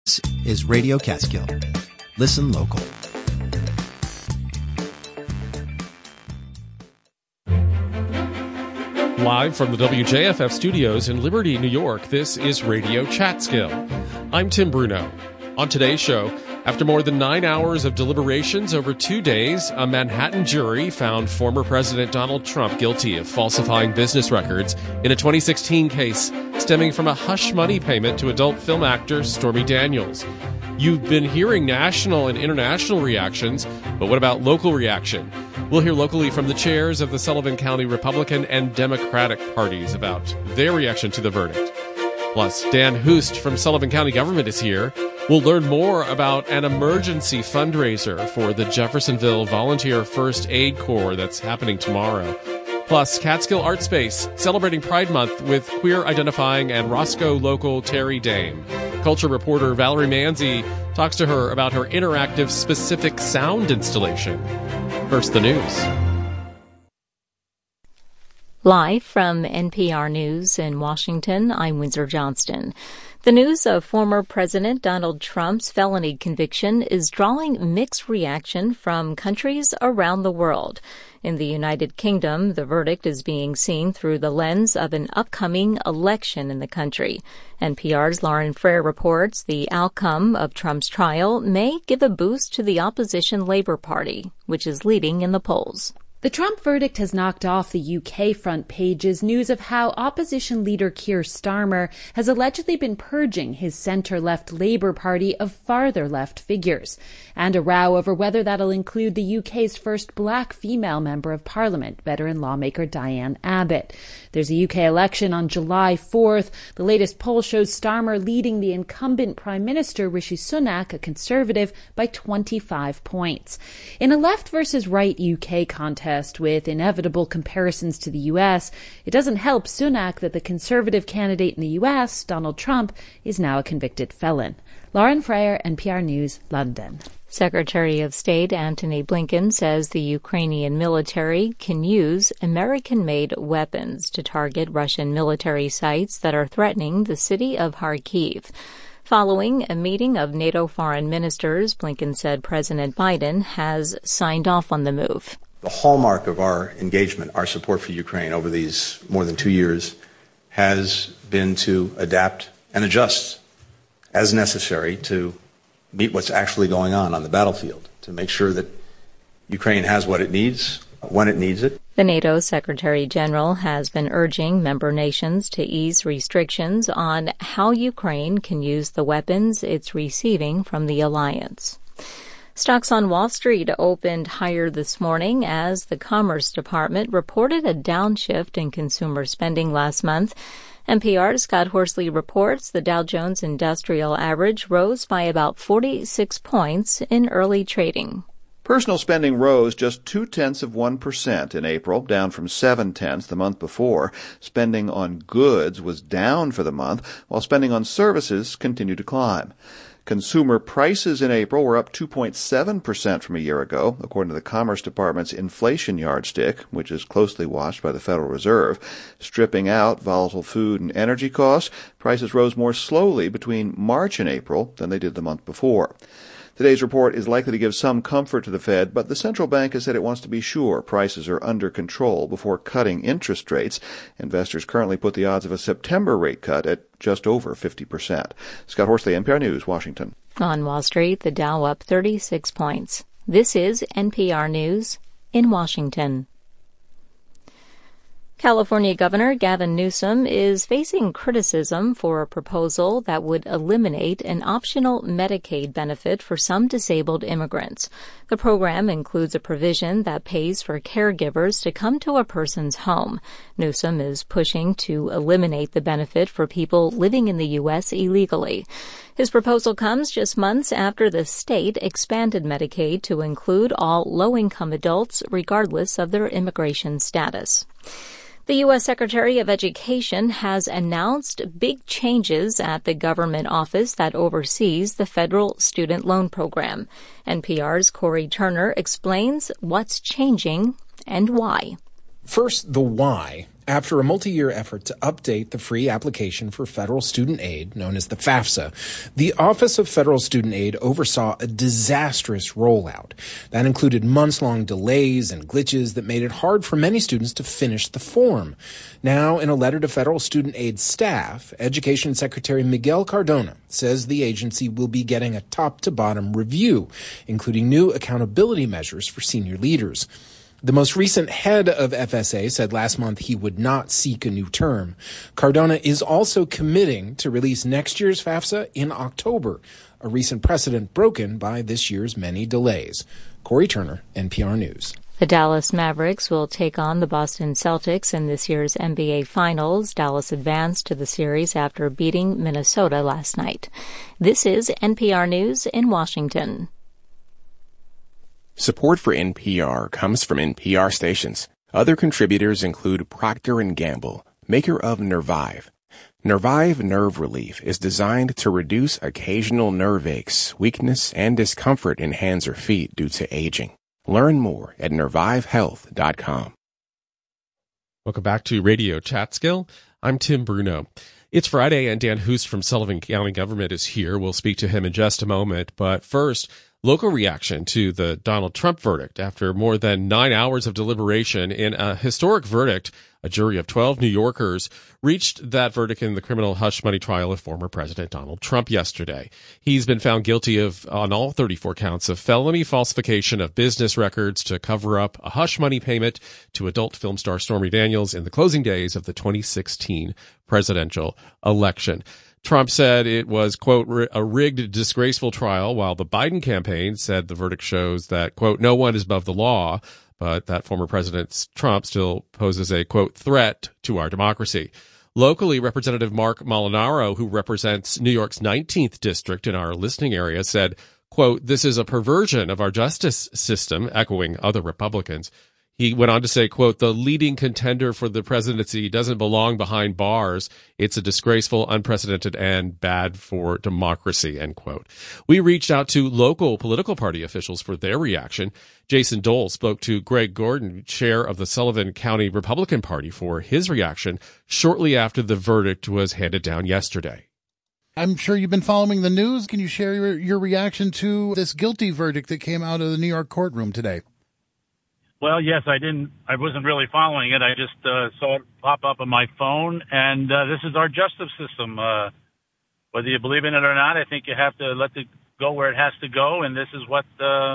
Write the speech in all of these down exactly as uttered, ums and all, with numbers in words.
This is Radio Catskill. Listen local. Live from the W J F F studios in Liberty, New York, this is Radio Catskill. I'm Tim Bruno. On today's show, after more than nine hours of deliberations over two days, a Manhattan jury found former President Donald Trump guilty of falsifying business records in a twenty sixteen case stemming from a hush money payment to adult film actor Stormy Daniels. You've been hearing national and international reactions, but what about local reaction? We'll hear locally from the chairs of the Sullivan County Republican and Democratic parties about their reaction to the verdict. Plus, Dan Hoost from Sullivan County Government is here. We'll learn more about an emergency fundraiser for the Jeffersonville Volunteer First Aid Corps that's happening tomorrow. Plus, Catskill Art Space, celebrating Pride Month with queer-identifying and Roscoe local Terry Dame. Culture reporter Valerie Manzi talks to her about her interactive specific sound installation. First, the news. Live from N P R News in Washington, I'm Windsor Johnston. The news of former President Donald Trump's felony conviction is drawing mixed reaction from countries around the world. In the United Kingdom, the verdict is being seen through the lens of an upcoming election in the country. N P R's Lauren Frere reports the outcome of Trump's trial may give a boost to the opposition Labour Party, which is leading in the polls. The Trump verdict has knocked off the U K front pages news of how opposition leader Keir Starmer has allegedly been purging his centre-left Labour Party of farther-left figures, and a row over whether that'll include the U K's first black female member of Parliament, veteran lawmaker Diane Abbott. There's a U K election on July fourth. The latest poll shows Starmer leading the incumbent Prime Minister Rishi Sunak, a Conservative, by twenty-five points. In a left versus right U K contest, with inevitable comparisons to the U S, it doesn't help Sunak that the Conservative candidate in the U S, Donald Trump, is now a convicted felon. Lauren Frere, N P R News, London. Secretary of State Antony Blinken says the Ukrainian military can use American-made weapons to target Russian military sites that are threatening the city of Kharkiv. Following a meeting of NATO foreign ministers, Blinken said President Biden has signed off on the move. The hallmark of our engagement, our support for Ukraine over these more than two years, has been to adapt and adjust as necessary to meet what's actually going on on the battlefield, to make sure that Ukraine has what it needs when it needs it. The NATO Secretary General has been urging member nations to ease restrictions on how Ukraine can use the weapons it's receiving from the alliance. Stocks on Wall Street opened higher this morning as the Commerce Department reported a downshift in consumer spending last month. N P R's Scott Horsley reports the Dow Jones Industrial Average rose by about forty-six points in early trading. Personal spending rose just two-tenths of one percent in April, down from seven-tenths the month before. Spending on goods was down for the month, while spending on services continued to climb. Consumer prices in April were up two point seven percent from a year ago, according to the Commerce Department's inflation yardstick, which is closely watched by the Federal Reserve. Stripping out volatile food and energy costs, prices rose more slowly between March and April than they did the month before. Today's report is likely to give some comfort to the Fed, but the central bank has said it wants to be sure prices are under control before cutting interest rates. Investors currently put the odds of a September rate cut at just over fifty percent. Scott Horsley, N P R News, Washington. On Wall Street, the Dow up thirty-six points. This is N P R News in Washington. California Governor Gavin Newsom is facing criticism for a proposal that would eliminate an optional Medicaid benefit for some disabled immigrants. The program includes a provision that pays for caregivers to come to a person's home. Newsom is pushing to eliminate the benefit for people living in the U S illegally. His proposal comes just months after the state expanded Medicaid to include all low-income adults, regardless of their immigration status. The U S Secretary of Education has announced big changes at the government office that oversees the federal student loan program. N P R's Corey Turner explains what's changing and why. First, the why. after a multi-year effort to update the free application for federal student aid, known as the FAFSA. The Office of Federal Student Aid oversaw a disastrous rollout. That included months-long delays and glitches that made it hard for many students to finish the form. Now, in a letter to federal student aid staff, Education Secretary Miguel Cardona says the agency will be getting a top-to-bottom review, including new accountability measures for senior leaders. The most recent head of F S A said last month he would not seek a new term. Cardona is also committing to release next year's FAFSA in October, a recent precedent broken by this year's many delays. Corey Turner, N P R News. The Dallas Mavericks will take on the Boston Celtics in this year's N B A Finals. Dallas advanced to the series after beating Minnesota last night. This is N P R News in Washington. Support for N P R comes from N P R stations. Other contributors include Procter and Gamble, maker of Nervive. Nervive Nerve Relief is designed to reduce occasional nerve aches, weakness, and discomfort in hands or feet due to aging. Learn more at nervive health dot com. Welcome back to Radio Chatskill. I'm Tim Bruno. It's Friday, and Dan Hoos from Sullivan County Government is here. We'll speak to him in just a moment. But first, local reaction to the Donald Trump verdict. After more than nine hours of deliberation in a historic verdict, a jury of twelve New Yorkers reached that verdict in the criminal hush money trial of former President Donald Trump yesterday. He's been found guilty of, on all thirty-four counts, of felony falsification of business records to cover up a hush money payment to adult film star Stormy Daniels in the closing days of the twenty sixteen presidential election. Trump said it was, quote, a rigged, disgraceful trial, while the Biden campaign said the verdict shows that, quote, no one is above the law, but that former President Trump still poses a, quote, threat to our democracy. Locally, Representative Mark Molinaro, who represents New York's nineteenth district in our listening area, said, quote, this is a perversion of our justice system, echoing other Republicans. He went on to say, quote, the leading contender for the presidency doesn't belong behind bars. It's a disgraceful, unprecedented, and bad for democracy, end quote. We reached out to local political party officials for their reaction. Jason Dole spoke to Greg Gordon, chair of the Sullivan County Republican Party, for his reaction shortly after the verdict was handed down yesterday. I'm sure you've been following the news. Can you share your, your reaction to this guilty verdict that came out of the New York courtroom today? Well, yes, I didn't. I wasn't really following it. I just uh, saw it pop up on my phone, and uh, this is our justice system. Uh, whether you believe in it or not, I think you have to let it go where it has to go, and this is what uh,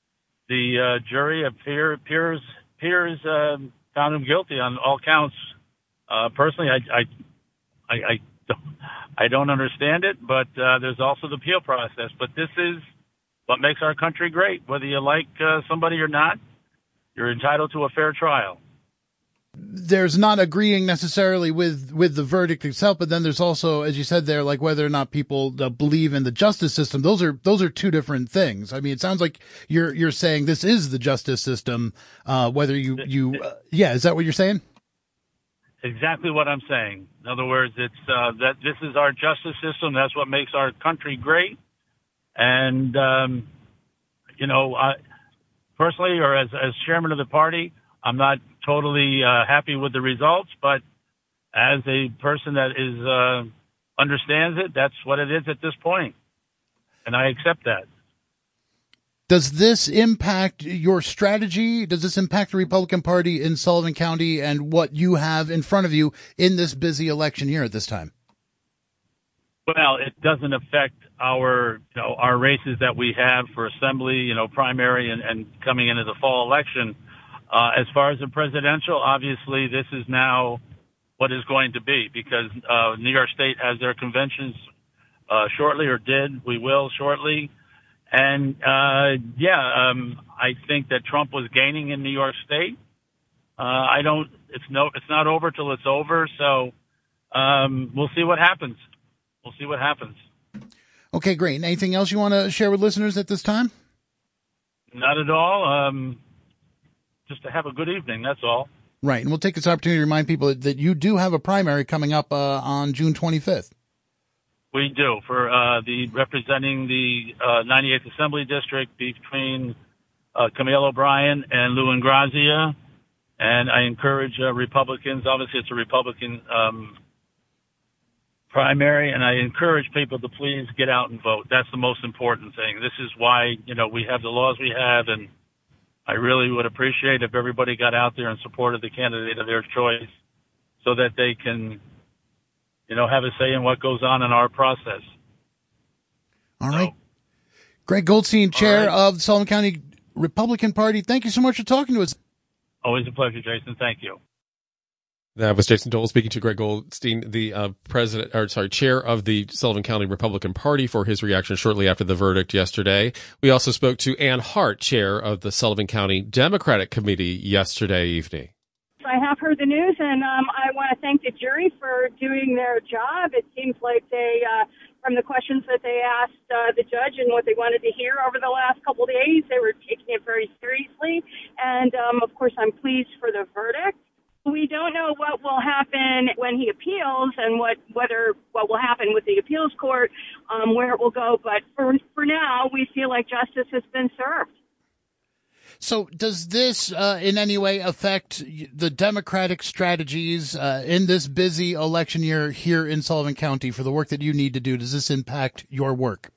the uh, jury of peer, peers peers uh, found him guilty on all counts. Uh, personally, I I I, I, don't, I don't understand it, but uh, there's also the appeal process. But this is what makes our country great. Whether you like uh, somebody or not, you're entitled to a fair trial. There's not agreeing necessarily with, with the verdict itself, but then there's also, as you said there, like whether or not people uh, believe in the justice system. Those are those are two different things. I mean, it sounds like you're you're saying this is the justice system. Uh, whether you you uh, yeah, is that what you're saying? Exactly what I'm saying. In other words, it's uh, that this is our justice system. That's what makes our country great. And um, you know, I. Personally, or as, as chairman of the party, I'm not totally uh, happy with the results, but as a person that is uh, understands it, that's what it is at this point, and I accept that. Does this impact your strategy? Does this impact the Republican Party in Sullivan County and what you have in front of you in this busy election year at this time? Well, it doesn't affect our, you know, our races that we have for assembly, you know, primary and, and coming into the fall election. Uh, as far as the presidential, obviously this is now what is going to be because uh, New York State has their conventions uh, shortly, or did. We will shortly. And, uh, yeah, um, I think that Trump was gaining in New York State. Uh, I don't, it's no, it's not over till it's over. So um, we'll see what happens. We'll see what happens. Okay, great. Anything else you want to share with listeners at this time? Not at all. Um, just to have a good evening, that's all. Right, and we'll take this opportunity to remind people that, that you do have a primary coming up uh, on June twenty-fifth. We do, for uh, the representing the uh, ninety-eighth Assembly District between uh, Camille O'Brien and Lou Ingrazia. And I encourage uh, Republicans, obviously it's a Republican um, primary, and I encourage people to please get out and vote. That's the most important thing. This is why, you know, we have the laws we have, and I really would appreciate if everybody got out there and supported the candidate of their choice so that they can, you know, have a say in what goes on in our process. All right. So, Greg Goldstein, chair right. of the Sullivan County Republican Party. Thank you so much for talking to us. Always a pleasure, Jason. Thank you. That was Jason Dole speaking to Greg Goldstein, the uh, president, or sorry, chair of the Sullivan County Republican Party, for his reaction shortly after the verdict yesterday. We also spoke to Ann Hart, chair of the Sullivan County Democratic Committee, yesterday evening. I have heard the news, and um, I want to thank the jury for doing their job. It seems like they, uh, from the questions that they asked uh, the judge and what they wanted to hear over the last couple of days, they were taking it very seriously. And, um, of course, I'm pleased for the verdict. We don't know what will happen when he appeals and what whether what will happen with the appeals court, um, where it will go. But for for now, we feel like justice has been served. So does this uh, in any way affect the Democratic strategies uh, in this busy election year here in Sullivan County for the work that you need to do? Does this impact your work?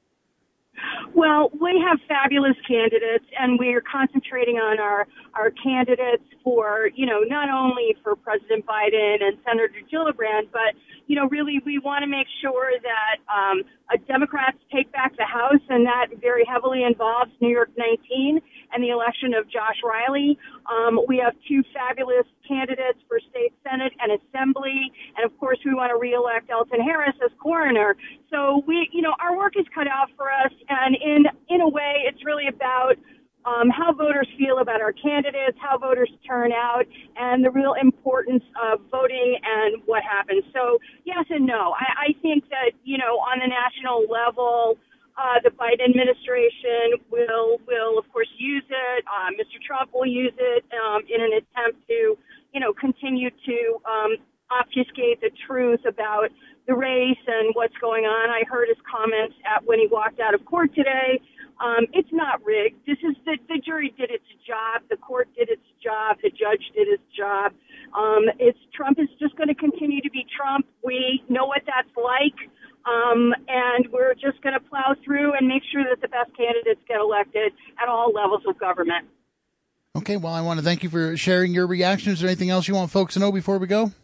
Well, we have fabulous candidates, and we're concentrating on our, our candidates for, you know, not only for President Biden and Senator Gillibrand, but, you know, really we want to make sure that um, uh, Democrats take back the House, and that very heavily involves New York nineteen and the election of Josh Riley. Um, we have two fabulous candidates for state Senate and Assembly, and of course we want to reelect Elton Harris as coroner. So we, you know, our work is cut out for us, and in in a way, it's really about um, how voters feel about our candidates, how voters turn out, and the real importance of voting and what happens. So yes and no. I, I think that, you know, on the national level, Uh, the Biden administration will, will of course, use it. Uh, Mister Trump will use it um, in an attempt to, you know, continue to um, obfuscate the truth about the race and what's going on. I heard his comments at when he walked out of court today. Um, it's not rigged. This is the, the jury did its job. The court did its job. The judge did his job. Um, it's Trump is just going to continue to be Trump. We know what that's like. Um, and we're just going to plow through and make sure that the best candidates get elected at all levels of government. Okay, well, I want to thank you for sharing your reactions. Is there anything else you want folks to know before we go?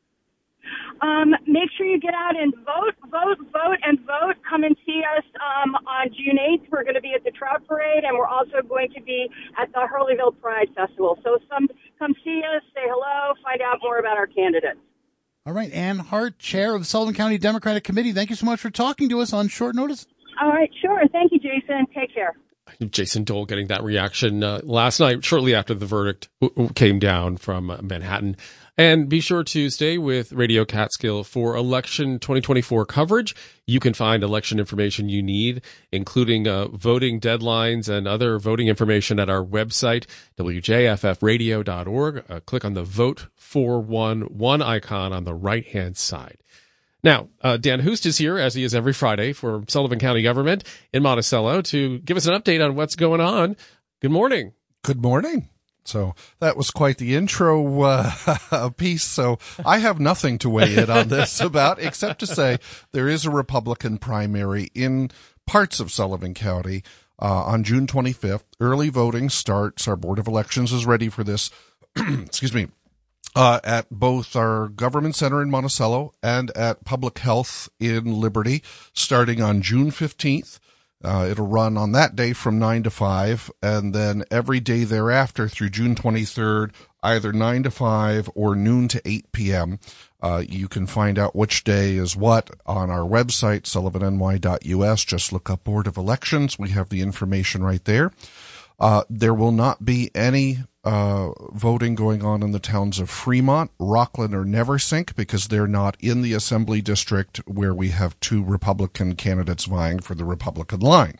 Um, make sure you get out and vote, vote, vote, and vote. Come and see us um, on June eighth. We're going to be at the Trout Parade, and we're also going to be at the Hurleyville Pride Festival. So some, come see us, say hello, find out more about our candidates. All right, Ann Hart, chair of the Sullivan County Democratic Committee. Thank you so much for talking to us on short notice. All right, sure. Thank you, Jason. Take care. Jason Dole getting that reaction uh, last night, shortly after the verdict w- came down from uh, Manhattan. And be sure to stay with Radio Catskill for election twenty twenty-four coverage. You can find election information you need, including uh, voting deadlines and other voting information at our website, W J F F radio dot org. Uh, click on the Vote for One One icon on the right-hand side. Now, uh, Dan Hoost is here, as he is every Friday, for Sullivan County Government in Monticello to give us an update on what's going on. Good morning. Good morning. So that was quite the intro uh, piece. So I have nothing to weigh in on this about, except to say there is a Republican primary in parts of Sullivan County uh, on June twenty-fifth. Early voting starts. Our Board of Elections is ready for this. Excuse me. Uh, at both our government center in Monticello and at Public Health in Liberty, starting on June fifteenth. Uh, it'll run on that day from nine to five, and then every day thereafter through June twenty-third, either nine to five or noon to eight p.m. Uh, you can find out which day is what on our website, sullivan n y dot u s. Just look up Board of Elections. We have the information right there. Uh, there will not be any uh voting going on in the towns of Fremont, Rockland, or Neversink because they're not in the assembly district where we have two Republican candidates vying for the Republican line.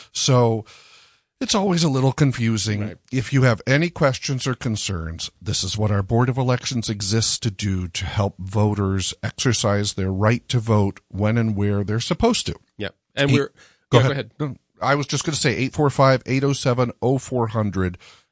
So it's always a little confusing. Right. If you have any questions or concerns, this is what our Board of Elections exists to do, to help voters exercise their right to vote when and where they're supposed to. Yep. And we're go, yeah, ahead. go ahead. I was just going to say eight four five, eight oh seven, oh four hundred.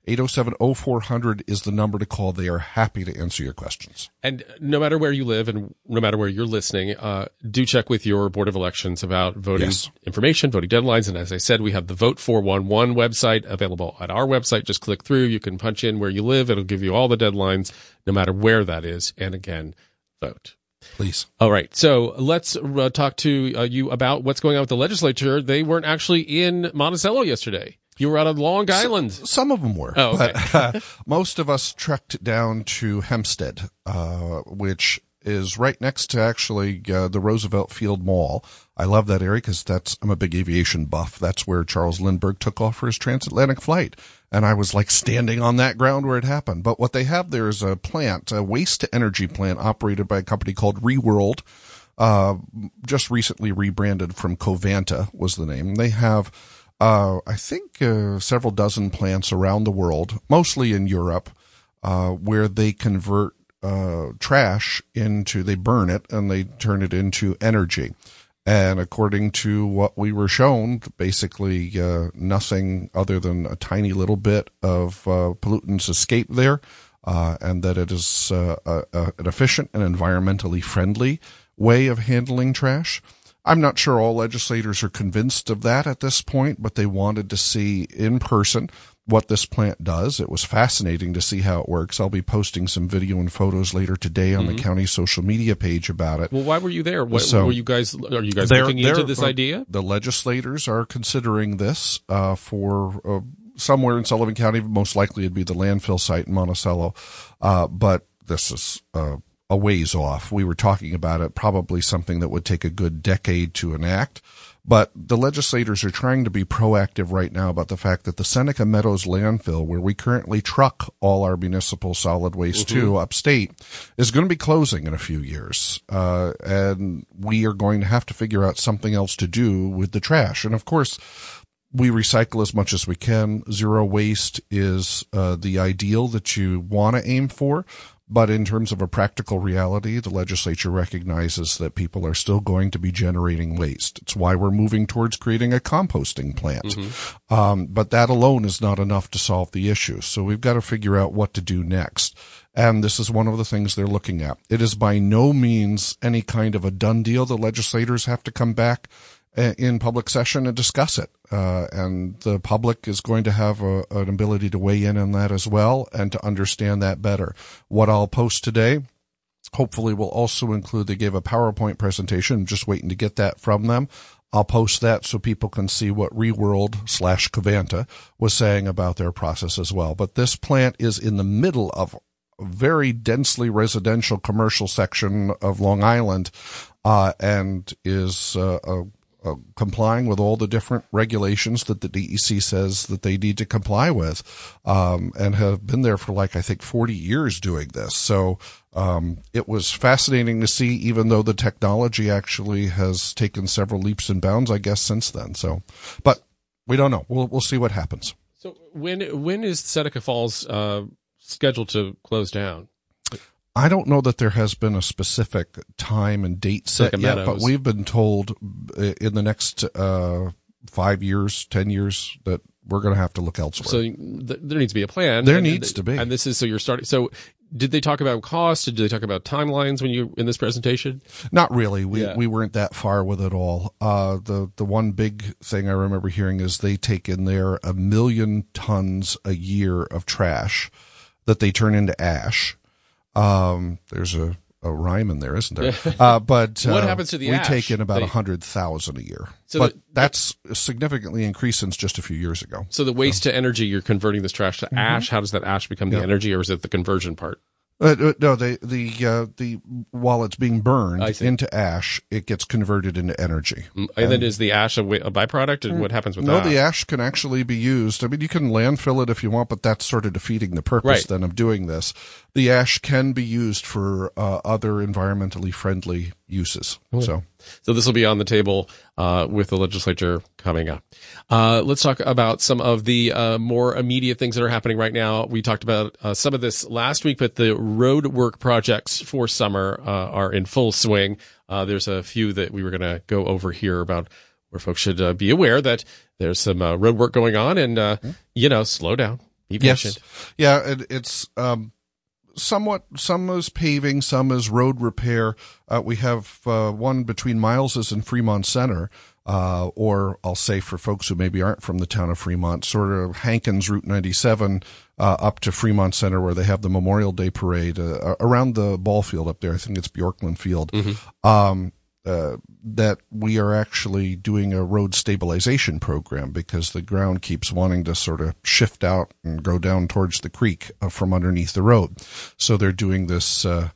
eight oh seven oh four hundred is the number to call. They are happy to answer your questions. And no matter where you live and no matter where you're listening, uh, do check with your Board of Elections about voting Yes. information, voting deadlines. And as I said, we have the Vote four one one website available at our website. Just click through. You can punch in where you live. It'll give you all the deadlines, no matter where that is. And again, vote. Please. All right. So let's uh, talk to uh, you about what's going on with the legislature. They weren't actually in Monticello yesterday. You were out on Long Island. Some of them were. Oh, okay. But uh, most of us trekked down to Hempstead, uh, which is right next to actually uh, the Roosevelt Field Mall. I love that area because that's, I'm a big aviation buff. That's where Charles Lindbergh took off for his transatlantic flight. And I was like standing on that ground where it happened. But what they have there is a plant, a waste to energy plant operated by a company called Reworld, uh, just recently rebranded from Covanta was the name. They have Uh, I think uh, several dozen plants around the world, mostly in Europe, uh, where they convert uh, trash into, they burn it and they turn it into energy. And according to what we were shown, basically uh, nothing other than a tiny little bit of uh, pollutants escape there, uh, and that it is uh, a, a, an efficient and environmentally friendly way of handling trash. I'm not sure all legislators are convinced of that at this point, but they wanted to see in person what this plant does. It was fascinating to see how it works. I'll be posting some video and photos later today on mm-hmm. the county social media page about it. Well, why were you there? What, so, were you guys, are you guys looking into this uh, idea? The legislators are considering this uh, for uh, somewhere in Sullivan County. Most likely it'd be the landfill site in Monticello. Uh, but this is uh, a ways off. We were talking about it, probably something that would take a good decade to enact. But the legislators are trying to be proactive right now about the fact that the Seneca Meadows landfill, where we currently truck all our municipal solid waste mm-hmm. to upstate, is going to be closing in a few years. Uh, and we are going to have to figure out something else to do with the trash. And of course, we recycle as much as we can. Zero waste is uh, the ideal that you want to aim for. But in terms of a practical reality, the legislature recognizes that people are still going to be generating waste. It's why we're moving towards creating a composting plant. Mm-hmm. Um, but that alone is not enough to solve the issue. So we've got to figure out what to do next. And this is one of the things they're looking at. It is by no means any kind of a done deal. The legislators have to come back in public session and discuss it. Uh, and the public is going to have a, an ability to weigh in on that as well and to understand that better. What I'll post today, hopefully will also include, they gave a PowerPoint presentation. I'm just waiting to get that from them. I'll post that so people can see what Reworld slash Covanta was saying about their process as well. But this plant is in the middle of a very densely residential commercial section of Long Island, uh, and is, uh, a Uh, complying with all the different regulations that the D E C says that they need to comply with, um, and have been there for like, I think forty years doing this. So, um, it was fascinating to see, even though the technology actually has taken several leaps and bounds, I guess, since then. So, but we don't know. We'll, we'll see what happens. So when, when is Seneca Falls, uh, scheduled to close down? I don't know that there has been a specific time and date set like yet, but we've been told in the next uh, five years, ten years, that we're going to have to look elsewhere. So th- there needs to be a plan. There and, needs and, to be. And this is, so you're starting, so did they talk about cost? Did they talk about timelines when you, in this presentation? Not really. We, yeah. we weren't that far with it all. Uh, the, the one big thing I remember hearing is they take in there a million tons a year of trash that they turn into ash. Um, there's a, a rhyme in there, isn't there? Uh, but, what uh, happens to the we ash? take in about a they... hundred thousand a year, so but the, that's significantly increased since just a few years ago. So the waste so. to energy, you're converting this trash to mm-hmm. ash. How does that ash become the yeah. energy, or is it the conversion part? Uh, no, the the uh, the while it's being burned into ash, it gets converted into energy. And, and then is the ash a, a byproduct, and what happens with no, that? No, the ash can actually be used. I mean, you can landfill it if you want, but that's sort of defeating the purpose right. then of doing this. The ash can be used for uh, other environmentally friendly uses. Okay. So, so this will be on the table uh, with the legislature coming up. Uh, let's talk about some of the uh, more immediate things that are happening right now. We talked about uh, some of this last week, but the road work projects for summer uh, are in full swing. Uh, there's a few that we were going to go over here about where folks should uh, be aware that there's some uh, road work going on, and uh, mm-hmm. you know, slow down. Be patient. Yes. Yeah, it, it's um, somewhat, some is paving, some is road repair. Uh, we have uh, one between Miles's and Fremont Center, uh, or I'll say for folks who maybe aren't from the town of Fremont, sort of Hankins Route ninety-seven uh, up to Fremont Center, where they have the Memorial Day Parade uh, around the ball field up there. I think it's Bjorkland Field. Mm-hmm. Um, Uh, that we are actually doing a road stabilization program because the ground keeps wanting to sort of shift out and go down towards the creek uh, from underneath the road. So they're doing this uh,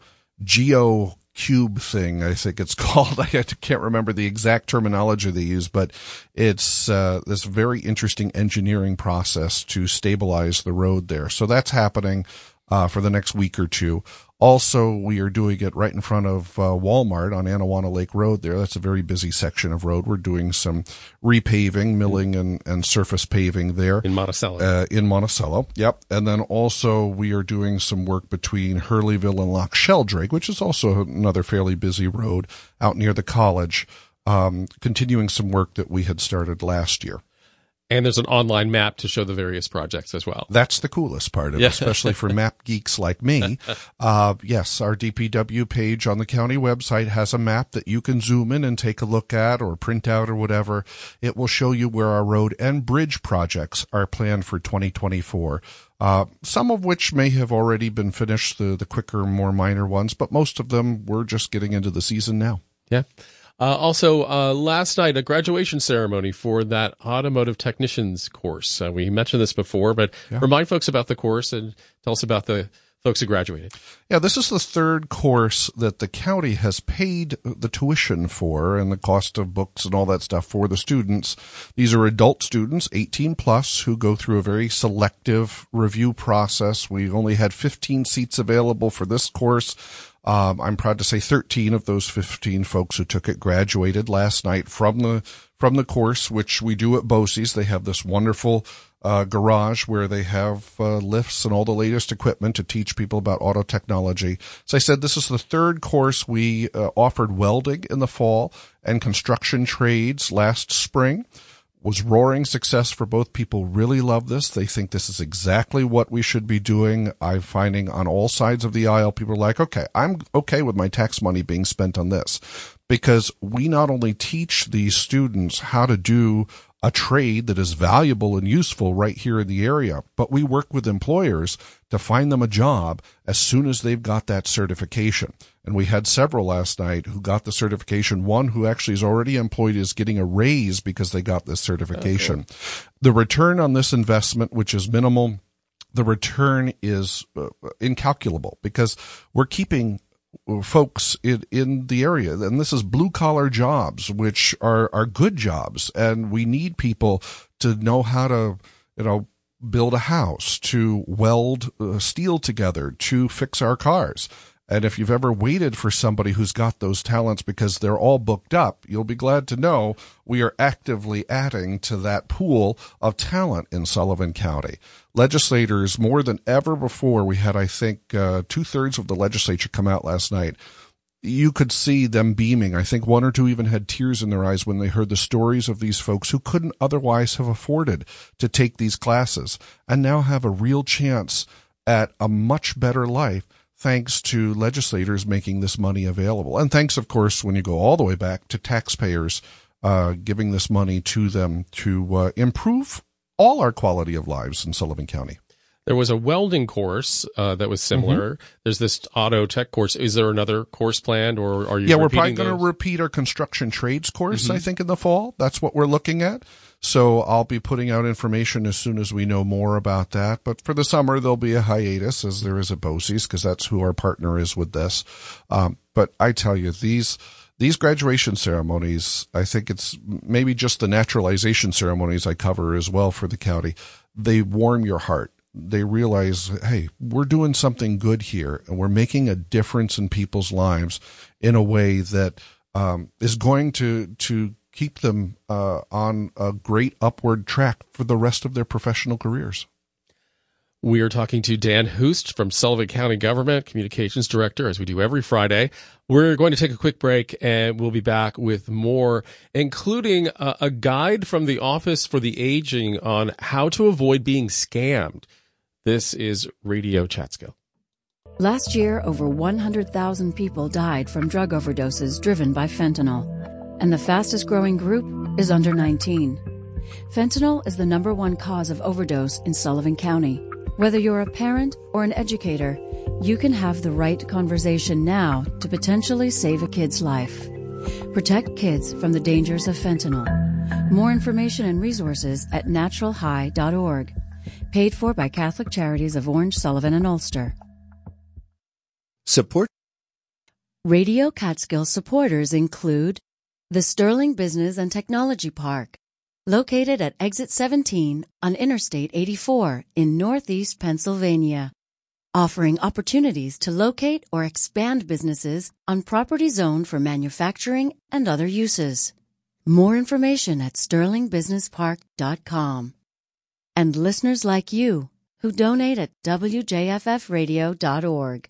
geo cube thing, I think it's called. I can't remember the exact terminology they use, but it's uh, this very interesting engineering process to stabilize the road there. So that's happening uh, for the next week or two. Also, we are doing it right in front of uh, Walmart on Anawanna Lake Road there. That's a very busy section of road. We're doing some repaving, milling, and, and surface paving there. In Monticello. Uh, in Monticello, yep. And then also we are doing some work between Hurleyville and Loch Sheldrake, which is also another fairly busy road out near the college, um, continuing some work that we had started last year. And there's an online map to show the various projects as well. That's the coolest part of it, yeah. Especially for map geeks like me. Uh, yes, our D P W page on the county website has a map that you can zoom in and take a look at or print out or whatever. It will show you where our road and bridge projects are planned for twenty twenty-four. Uh, some of which may have already been finished, the, the quicker, more minor ones, but most of them we're just getting into the season now. Yeah. Uh, also, uh, last night, a graduation ceremony for that automotive technicians course. Uh, we mentioned this before, but yeah. Remind folks about the course and tell us about the folks who graduated. Yeah, this is the third course that the county has paid the tuition for and the cost of books and all that stuff for the students. These are adult students, eighteen plus, who go through a very selective review process. We only had fifteen seats available for this course. Um, I'm proud to say thirteen of those fifteen folks who took it graduated last night from the from the course, which we do at BOCES. They have this wonderful uh, garage where they have uh, lifts and all the latest equipment to teach people about auto technology. As I said, this is the third course. We uh, offered welding in the fall and construction trades last spring. Was roaring success for both. People really love this. They think this is exactly what we should be doing. I'm finding on all sides of the aisle, people are like, okay, I'm okay with my tax money being spent on this, because we not only teach these students how to do a trade that is valuable and useful right here in the area, but we work with employers to find them a job as soon as they've got that certification. And we had several last night who got the certification. One who actually is already employed is getting a raise because they got this certification. Okay. The return on this investment, which is minimal, the return is uh, incalculable because we're keeping folks in, in the area. And this is blue collar jobs, which are, are good jobs. And we need people to know how to, you know, build a house, to weld uh, steel together, to fix our cars. And if you've ever waited for somebody who's got those talents because they're all booked up, you'll be glad to know we are actively adding to that pool of talent in Sullivan County. Legislators, more than ever before, we had, I think, uh, two-thirds of the legislature come out last night. You could see them beaming. I think one or two even had tears in their eyes when they heard the stories of these folks who couldn't otherwise have afforded to take these classes and now have a real chance at a much better life, thanks to legislators making this money available. And thanks, of course, when you go all the way back to taxpayers uh, giving this money to them to uh, improve all our quality of lives in Sullivan County. There was a welding course uh, that was similar. Mm-hmm. There's this auto tech course. Is there another course planned, or are you Yeah, we're probably going to repeat our construction trades course, mm-hmm. I think, in the fall. That's what we're looking at. So I'll be putting out information as soon as we know more about that. But for the summer, there'll be a hiatus, as there is at BOCES, because that's who our partner is with this. Um, but I tell you, these these graduation ceremonies, I think it's maybe just the naturalization ceremonies I cover as well for the county. They warm your heart. They realize, hey, we're doing something good here, and we're making a difference in people's lives in a way that um, is going to to keep them uh, on a great upward track for the rest of their professional careers. We are talking to Dan Hoost from Sullivan County Government, Communications Director, as we do every Friday. We're going to take a quick break, and we'll be back with more, including a, a guide from the Office for the Aging on how to avoid being scammed. This is Radio Chatskill. Last year, over one hundred thousand people died from drug overdoses driven by fentanyl. And the fastest growing group is under nineteen. Fentanyl is the number one cause of overdose in Sullivan County. Whether you're a parent or an educator, you can have the right conversation now to potentially save a kid's life. Protect kids from the dangers of fentanyl. More information and resources at natural high dot org. Paid for by Catholic Charities of Orange, Sullivan, and Ulster. Support. Radio Catskill supporters include the Sterling Business and Technology Park, located at Exit seventeen on Interstate eighty-four in Northeast Pennsylvania, offering opportunities to locate or expand businesses on property zoned for manufacturing and other uses. More information at sterling business park dot com. And listeners like you who donate at w j f f radio dot org.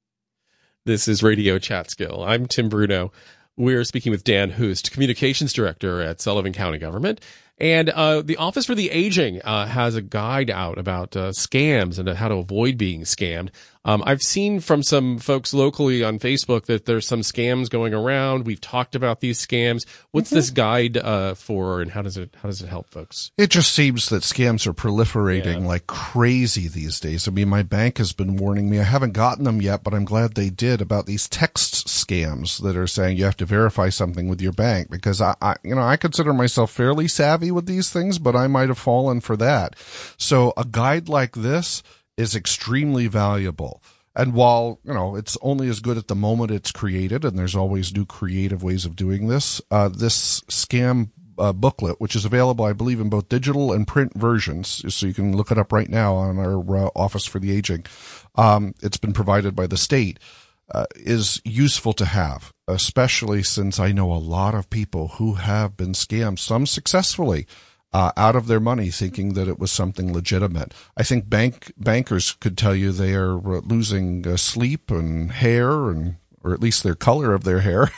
This is Radio Chatskill. I'm Tim Bruno. We're speaking with Dan Hoost, Communications Director at Sullivan County Government. And uh, the Office for the Aging uh, has a guide out about uh, scams and how to avoid being scammed. Um, I've seen from some folks locally on Facebook that there's some scams going around. We've talked about these scams. What's mm-hmm. this guide uh, for, and how does it how does it help folks? It just seems that scams are proliferating Yeah. like crazy these days. I mean, my bank has been warning me. I haven't gotten them yet, but I'm glad they did, about these text scams that are saying you have to verify something with your bank, because I, I you know, I consider myself fairly savvy with these things, but I might have fallen for that. So a guide like this is extremely valuable. And while, you know, it's only as good at the moment it's created, and there's always new creative ways of doing this, uh, this scam uh, booklet, which is available, I believe, in both digital and print versions, so you can look it up right now on our uh, Office for the Aging. Um, it's been provided by the state, uh, is useful to have, especially since I know a lot of people who have been scammed, some successfully, Uh, out of their money, thinking that it was something legitimate. I think bank bankers could tell you they are uh, losing uh, sleep and hair, and or at least their color of their hair,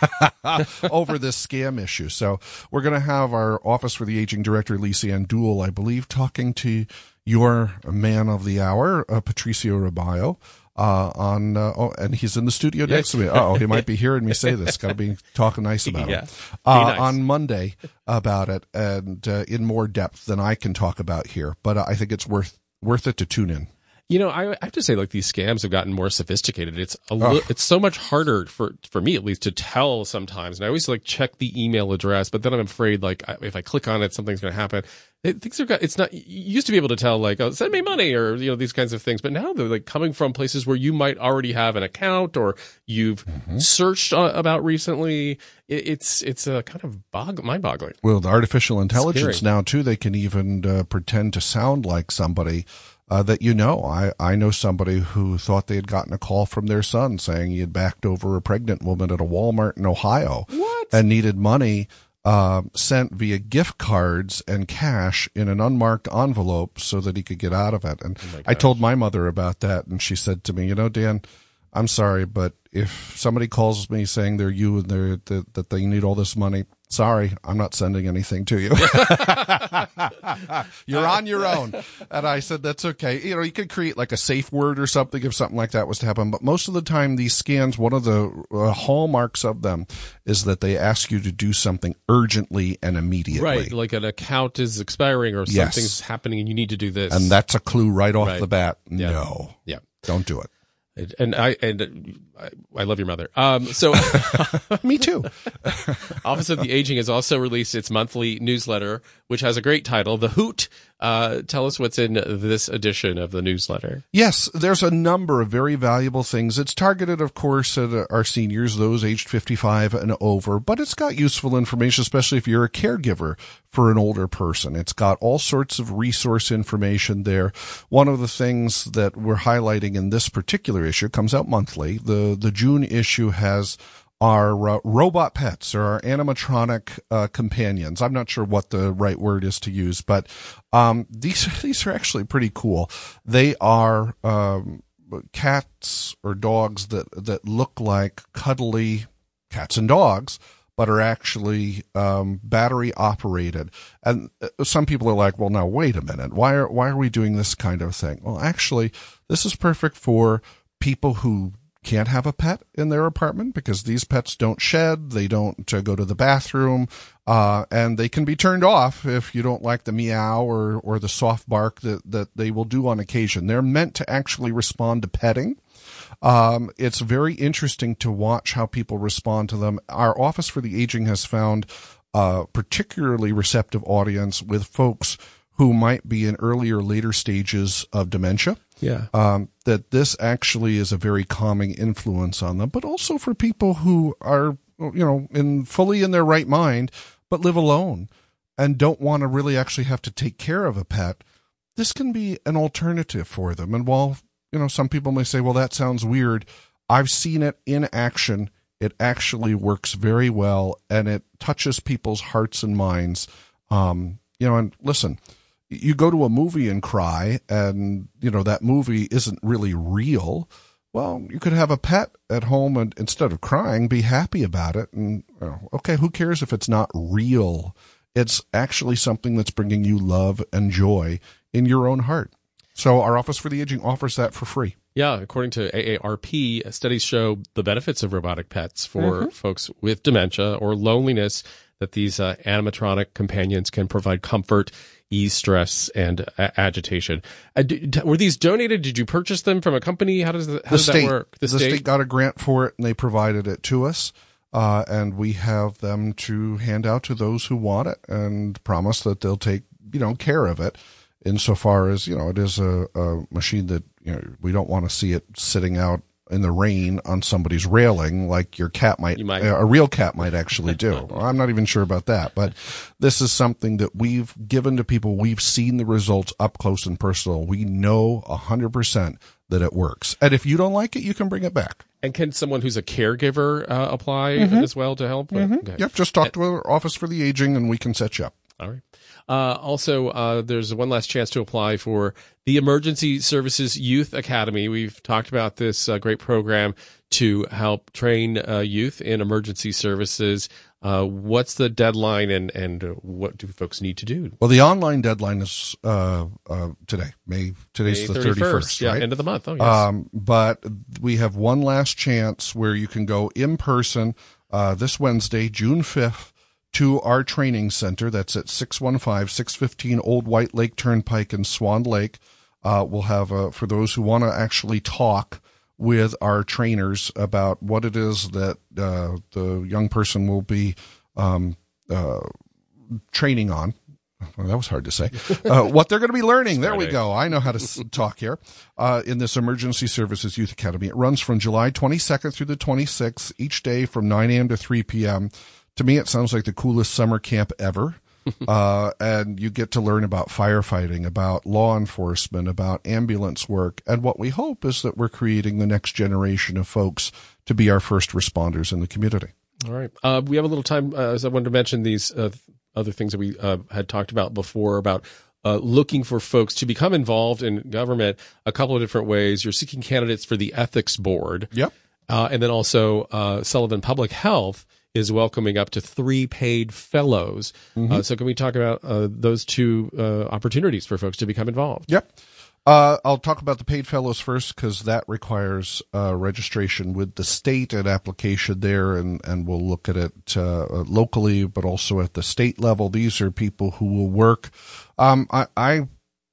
over this scam issue. So we're going to have our Office for the Aging Director, Lisa Andul, I believe, talking to your man of the hour, uh, Patricio Rabayo. Uh, on, uh, oh, and he's in the studio next to me. Oh, he might be hearing me say this. Got to be talking nice about Yeah. him. Uh, nice. On Monday about it, and uh, in more depth than I can talk about here. But uh, I think it's worth worth it to tune in. You know, I have to say, like, these scams have gotten more sophisticated. It's a Oh. li- it's so much harder for, for me, at least, to tell sometimes. And I always like check the email address, but then I'm afraid, like, I- if I click on it, something's going to happen. It, things are, got- it's not, you used to be able to tell, like, oh, send me money, or, you know, these kinds of things. But now they're like coming from places where you might already have an account, or you've Mm-hmm. searched uh, about recently. It, it's, it's a uh, kind of bog- mind boggling. Well, the artificial intelligence Scary. now too, they can even uh, pretend to sound like somebody uh, that you know. I, I know somebody who thought they had gotten a call from their son saying he had backed over a pregnant woman at a Walmart in Ohio. What? And needed money uh, sent via gift cards and cash in an unmarked envelope so that he could get out of it. And Oh my I gosh. told my mother about that, and she said to me, you know, Dan, I'm sorry, but if somebody calls me saying they're you and they're that, that they need all this money, sorry, I'm not sending anything to you. You're on your own. And I said, that's okay. You know, you could create like a safe word or something if something like that was to happen. But most of the time, these scans, one of the uh, hallmarks of them is that they ask you to do something urgently and immediately. Right. Like an account is expiring, or Yes. something's happening and you need to do this. And that's a clue right off Right. the bat. Yeah. No. Yeah. Don't do it. And- And I and I, I love your mother. Um, so Me too. Office of the Aging has also released its monthly newsletter, which has a great title, The Hoot. Uh, tell us what's in this edition of the newsletter. Yes, there's a number of very valuable things. It's targeted, of course, at uh, our seniors, those aged fifty-five and over, but it's got useful information, especially if you're a caregiver for an older person. It's got all sorts of resource information there. One of the things that we're highlighting in this particular issue comes out monthly. The, the June issue has our uh, robot pets, or our animatronic uh, companions. I'm not sure what the right word is to use, but um, these these are actually pretty cool. They are um, cats or dogs that that look like cuddly cats and dogs, but are actually um, battery operated. And some people are like, well, now wait a minute. Why are, why are we doing this kind of thing? Well, actually, this is perfect for people who can't have a pet in their apartment because these pets don't shed, they don't uh, go to the bathroom, uh, and they can be turned off if you don't like the meow or, or the soft bark that, that they will do on occasion. They're meant to actually respond to petting. Um, it's very interesting to watch how people respond to them. Our Office for the Aging has found a particularly receptive audience with folks who might be in earlier or later stages of dementia. Yeah. Um, that this actually is a very calming influence on them, but also for people who are, you know, in fully in their right mind, but live alone and don't want to really actually have to take care of a pet. This can be an alternative for them. And while, you know, some people may say, well, that sounds weird, I've seen it in action. It actually works very well, and it touches people's hearts and minds. Um, you know, and listen, you go to a movie and cry, and, you know, that movie isn't really real. Well, you could have a pet at home and instead of crying, be happy about it. And, you know, okay, who cares if it's not real? It's actually something that's bringing you love and joy in your own heart. So our Office for the Aging offers that for free. Yeah, according to A A R P, studies show the benefits of robotic pets for Mm-hmm. folks with dementia or loneliness, that these uh, animatronic companions can provide comfort, ease stress, and uh, agitation. Uh, d- d- were these donated? Did you purchase them from a company? How does, the, how The does state, that work? the state got a grant for it, and they provided it to us. Uh, and we have them to hand out to those who want it and promise that they'll take, you know, care of it insofar as, you know, it is a, a machine that, you know, we don't want to see it sitting out in the rain on somebody's railing like your cat might, You might. a real cat might actually do. I'm not even sure about that, but this is something that we've given to people. We've seen the results up close and personal. We know a hundred percent that it works. And if you don't like it, you can bring it back. And can someone who's a caregiver uh, apply Mhm. as well to help? Mm-hmm. Okay. Yep, just talk to our Office for the Aging and we can set you up. All right. Uh, also, uh, there's one last chance to apply for the Emergency Services Youth Academy. We've talked about this uh, great program to help train uh, youth in emergency services. Uh, what's the deadline, and, and what do folks need to do? Well, the online deadline is uh, uh, today. May today's May the thirty-first, yeah, right? end of the month. Oh, yes. Um, but we have one last chance where you can go in person uh, this Wednesday, June fifth, to our training center. That's at six one five, six fifteen Old White Lake Turnpike in Swan Lake. Uh, we'll have, uh, for those who want to actually talk with our trainers about what it is that uh, the young person will be um, uh, training on. Well, that was hard to say. Uh, what they're going to be learning. There we go. I know how to s- talk here. Uh, in this Emergency Services Youth Academy. It runs from July twenty-second through the twenty-sixth, each day from nine a.m. to three p.m. To me, it sounds like the coolest summer camp ever. uh, and you get to learn about firefighting, about law enforcement, about ambulance work. And what we hope is that we're creating the next generation of folks to be our first responders in the community. All right. Uh, we have a little time, uh, as I wanted to mention these uh, other things that we uh, had talked about before about uh, looking for folks to become involved in government a couple of different ways. You're seeking candidates for the ethics board. Yep. Uh, and then also uh, Sullivan Public Health is welcoming up to three paid fellows. Mm-hmm. Uh, so can we talk about uh, those two uh, opportunities for folks to become involved? Yep. Uh, I'll talk about the paid fellows first because that requires uh, registration with the state and application there, and, and we'll look at it uh, locally, but also at the state level. These are people who will work. Um, I, I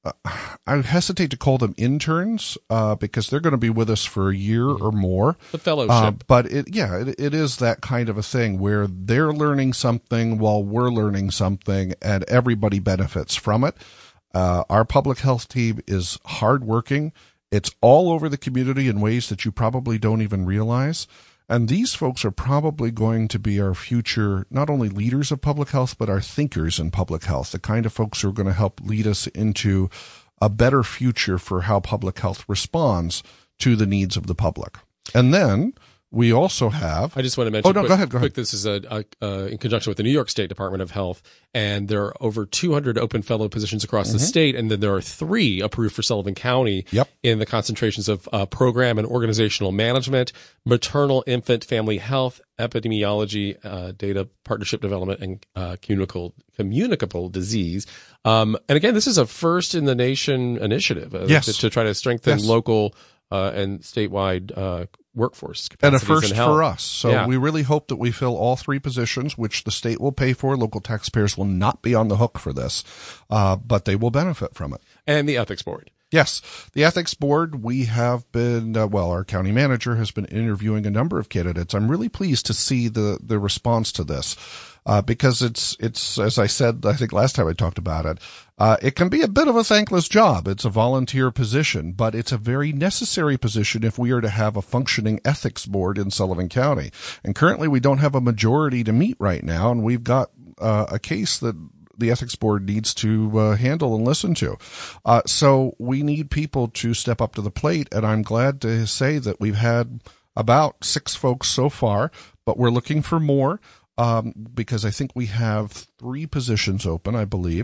I hesitate to call them interns uh, because they're going to be with us for a year mm-hmm. or more. The fellowship. Uh, but it, yeah, it, it is that kind of a thing where they're learning something while we're learning something, and everybody benefits from it. Uh, our public health team is hardworking. It's all over the community in ways that you probably don't even realize. And these folks are probably going to be our future, not only leaders of public health, but our thinkers in public health, the kind of folks who are going to help lead us into a better future for how public health responds to the needs of the public. And then We also have. I just want to mention. Oh no, quick, go ahead. Go ahead. Quick, this is a, a, uh, in conjunction with the New York State Department of Health, and there are over two hundred open fellow positions across mm-hmm. the state, and then there are three approved for Sullivan County. Yep. In the concentrations of uh, program and organizational management, maternal, infant, family health, epidemiology, uh, data partnership development, and uh, communicable communicable disease. Um, and again, this is a first in the nation initiative uh, yes. to, to try to strengthen yes. local uh, and statewide uh, workforce and a first for us. So yeah. we really hope that we fill all three positions, which the state will pay for. Local taxpayers will not be on the hook for this, uh, but they will benefit from it. And the ethics board. Yes, the ethics board, we have been, uh, well, our county manager has been interviewing a number of candidates. I'm really pleased to see the, the response to this, uh, because it's, it's, as I said, I think last time I talked about it, uh, it can be a bit of a thankless job. It's a volunteer position, but it's a very necessary position if we are to have a functioning ethics board in Sullivan County. And currently we don't have a majority to meet right now, and we've got, uh, a case that the ethics board needs to uh, handle and listen to. Uh, so we need people to step up to the plate, and I'm glad to say that we've had about six folks so far, but we're looking for more um, because I think we have three positions open, I believe,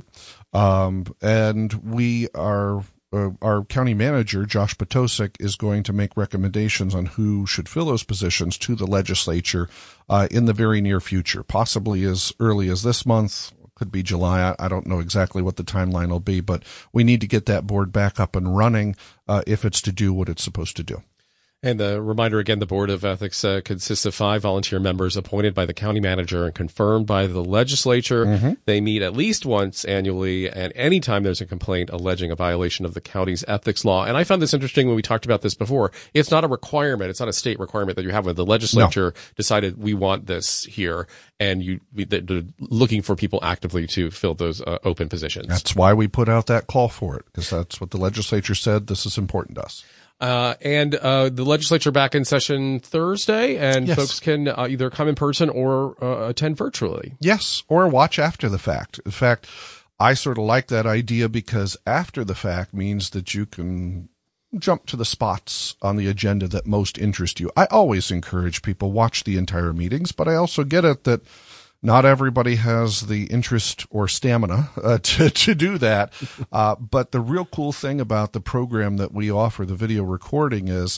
um, and we are uh, our county manager, Josh Potosik, is going to make recommendations on who should fill those positions to the legislature uh, in the very near future, possibly as early as this month. Could be July. I don't know exactly what the timeline will be, but we need to get that board back up and running uh, if it's to do what it's supposed to do. And the reminder again, the Board of Ethics uh, consists of five volunteer members appointed by the county manager and confirmed by the legislature. Mm-hmm. They meet at least once annually, and anytime there's a complaint alleging a violation of the county's ethics law. And I found this interesting when we talked about this before. It's not a requirement. It's not a state requirement that you have when the legislature no. decided we want this here, and you they're looking for people actively to fill those uh, open positions. That's why we put out that call for it, because that's what the legislature said. This is important to us. Uh, and, uh, the legislature back in session Thursday, and yes. folks can uh, either come in person or uh, attend virtually. Yes, or watch after the fact. In fact, I sort of like that idea because after the fact means that you can jump to the spots on the agenda that most interest you. I always encourage people watch the entire meetings, but I also get it that not everybody has the interest or stamina uh, to, to do that. Uh, but the real cool thing about the program that we offer, the video recording, is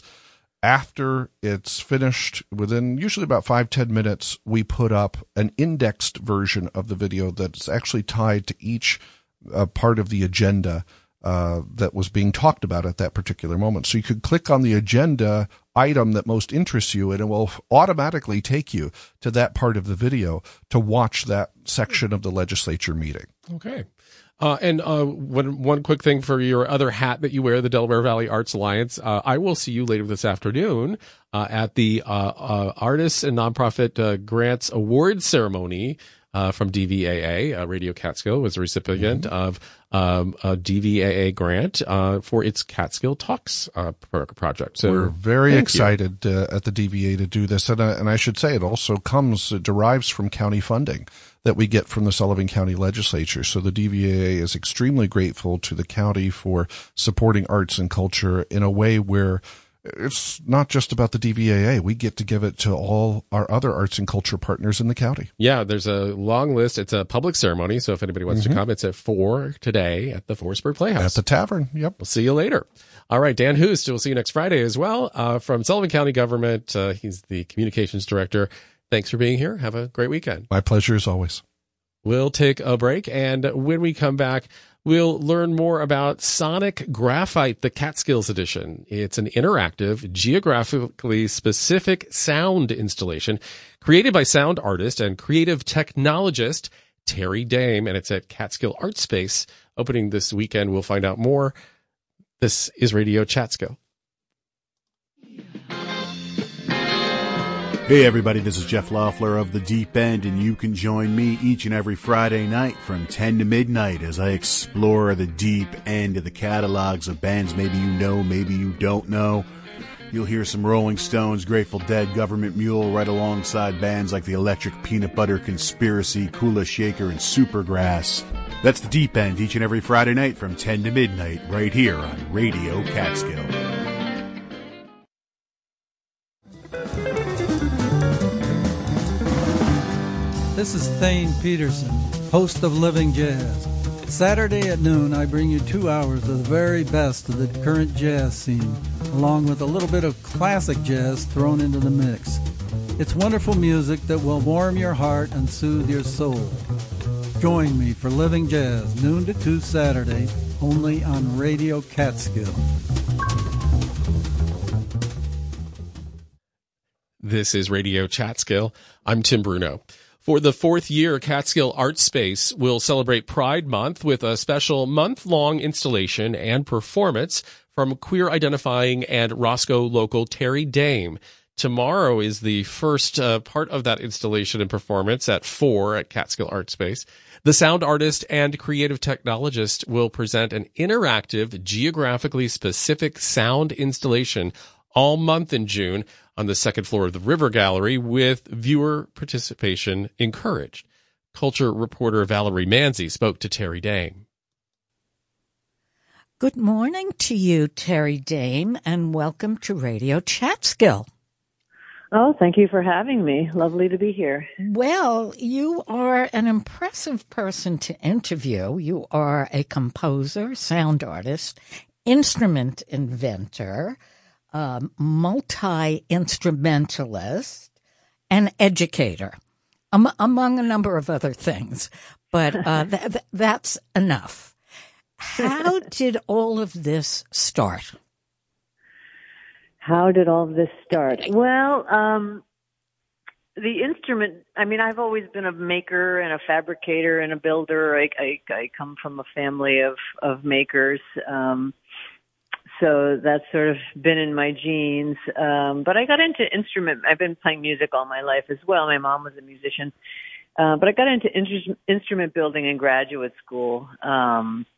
after it's finished, within usually about five, ten minutes, we put up an indexed version of the video that's actually tied to each uh, part of the agenda uh, that was being talked about at that particular moment. So you could click on the agenda item that most interests you, and it will automatically take you to that part of the video to watch that section of the legislature meeting. Okay. Uh, and uh, one one quick thing for your other hat that you wear, the Delaware Valley Arts Alliance. Uh, I will see you later this afternoon uh, at the uh, uh, Artists and Nonprofit uh, Grants Awards ceremony uh, from D V A A. Uh, Radio Catskill was a recipient mm-hmm. of um, a D V A A grant uh, for its Catskill Talks uh, project. So we're very excited uh, at the D V A to do this, and uh, and I should say it also comes it derives from county funding that we get from the Sullivan County Legislature. So the D V A A is extremely grateful to the county for supporting arts and culture in a way where it's not just about the D V A A. We get to give it to all our other arts and culture partners in the county. Yeah, there's a long list. It's a public ceremony, so if anybody wants mm-hmm. to come, it's at four today at the Forestburg Playhouse. At the tavern, yep. We'll see you later. All right, Dan Hoost, we'll see you next Friday as well uh, from Sullivan County Government. Uh, he's the communications director. Thanks for being here. Have a great weekend. My pleasure as always. We'll take a break, and when we come back, we'll learn more about Sonic Graphite, the Catskills edition. It's an interactive, geographically specific sound installation created by sound artist and creative technologist Terry Dame, and it's at Catskill Art Space, opening this weekend. We'll find out more. This is Radio Catskill. Hey everybody, this is Jeff Loeffler of The Deep End, and you can join me each and every Friday night from ten to midnight as I explore the deep end of the catalogs of bands maybe you know, maybe you don't know. You'll hear some Rolling Stones, Grateful Dead, Government Mule, right alongside bands like the Electric Peanut Butter Conspiracy, Kula Shaker, and Supergrass. That's The Deep End each and every Friday night from ten to midnight right here on Radio Catskill. this is Thane Peterson, host of Living Jazz. Saturday at noon, I bring you two hours of the very best of the current jazz scene, along with a little bit of classic jazz thrown into the mix. It's wonderful music that will warm your heart and soothe your soul. Join me for Living Jazz, noon to two Saturday, only on Radio Catskill. This is Radio Catskill. I'm Tim Bruno. For the fourth year, Catskill Art Space will celebrate Pride Month with a special month-long installation and performance from queer-identifying and Roscoe local Terry Dame. Tomorrow is the first uh, part of that installation and performance at four at Catskill Art Space. The sound artist and creative technologist will present an interactive, geographically specific sound installation all month in June on the second floor of the River Gallery, with viewer participation encouraged. Culture reporter Valerie Manzi spoke to Terry Dame. Good morning to you, Terry Dame, and welcome to Radio Catskill. Oh, thank you for having me. Lovely to be here. Well, you are an impressive person to interview. You are a composer, sound artist, instrument inventor, um, multi-instrumentalist, and educator, um, among a number of other things. But uh, th- th- that's enough. How did all of this start? How did all of this start? Well, um, the instrument, I mean, I've always been a maker and a fabricator and a builder. I, I, I come from a family of, of makers. Um, so that's sort of been in my genes. Um, but I got into instrument. I've been playing music all my life as well. My mom was a musician. Uh, but I got into in- instrument building in graduate school. Um,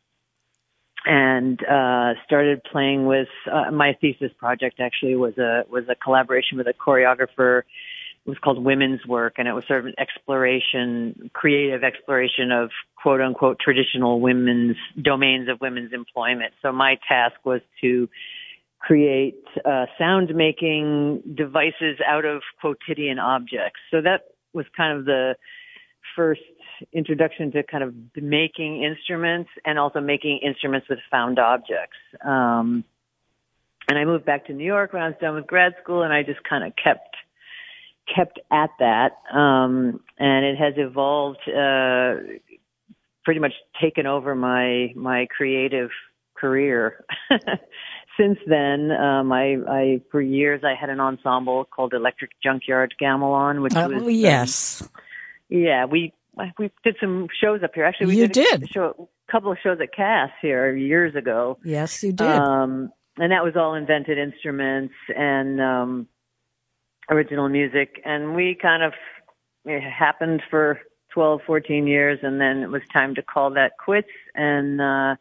and uh started playing with uh, my thesis project actually was a was a collaboration with a choreographer. It was called Women's Work, and it was sort of an exploration, creative exploration of quote unquote traditional women's domains of women's employment. So my task was to create uh sound making devices out of quotidian objects. So that was kind of the first introduction to kind of making instruments and also making instruments with found objects. Um, and I moved back to New York when I was done with grad school, and I just kind of kept kept at that. Um, and it has evolved, uh, pretty much taken over my my creative career. Since then, um, I, I for years I had an ensemble called Electric Junkyard Gamelan, which oh, was um, yes, yeah, we. We did some shows up here. Actually, we you did, did. A, show, a couple of shows at Cass here years ago. Yes, you did. Um, and that was all invented instruments and um, original music. And we kind of, it happened for twelve, fourteen years, and then it was time to call that quits. And uh,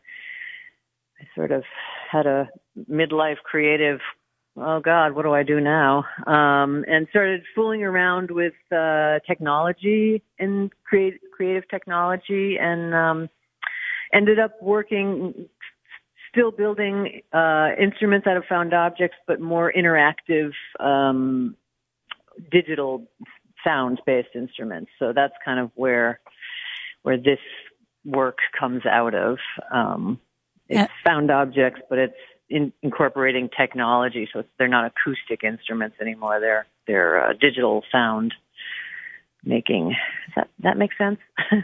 I sort of had a midlife creative, oh God, what do I do now? Um, and started fooling around with uh, technology and create, creative technology, and um, ended up working, still building uh, instruments out of found objects, but more interactive um, digital sound-based instruments. So that's kind of where where this work comes out of. Um, it's found objects, but it's In incorporating technology, so it's, they're not acoustic instruments anymore. They're they're uh, digital sound making. Does that that make sense?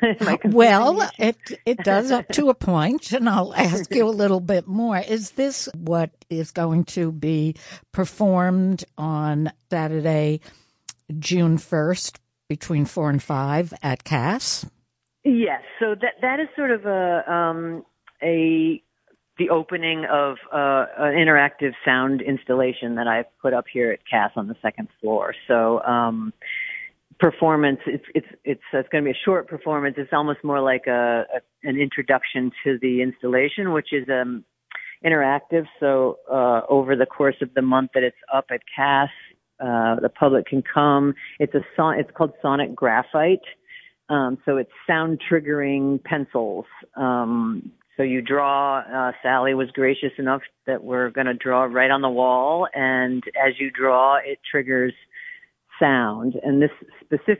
Well, it it does up to a point, and I'll ask you a little bit more. Is this what is going to be performed on Saturday, June first, between four and five at Cass? Yes. So that that is sort of a um, a the opening of uh, an interactive sound installation that I've put up here at Cass on the second floor. So um, performance, it's it's it's, it's going to be a short performance. It's almost more like a, a an introduction to the installation, which is um, interactive. So uh, over the course of the month that it's up at Cass, uh, the public can come. It's a son- It's called Sonic Graphite. Um, so it's sound triggering pencils. Um, So you draw, uh, Sally was gracious enough that we're going to draw right on the wall, and as you draw, it triggers sound. And this specific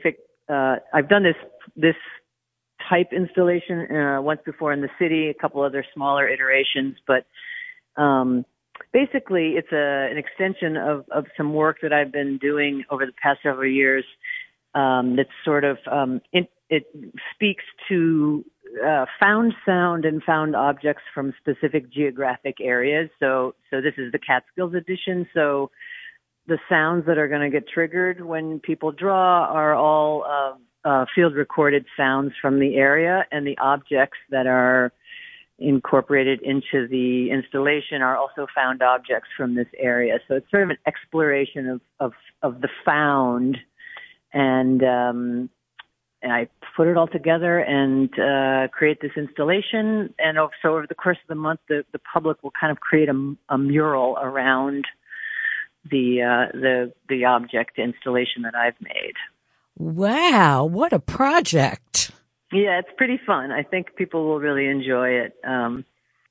uh, I've done this this type installation uh, once before in the city, a couple other smaller iterations, but um, basically it's a an extension of, of some work that I've been doing over the past several years. Um, that's sort of um, it, it speaks to uh, found sound and found objects from specific geographic areas. So, so this is the Catskills edition. So, the sounds that are going to get triggered when people draw are all uh, uh, field recorded sounds from the area, and the objects that are incorporated into the installation are also found objects from this area. So, it's sort of an exploration of of, of the found. And, um, and I put it all together and uh, create this installation. And so over the course of the month, the, the public will kind of create a, a mural around the uh, the the object installation that I've made. Wow, what a project! Yeah, it's pretty fun. I think people will really enjoy it. Um,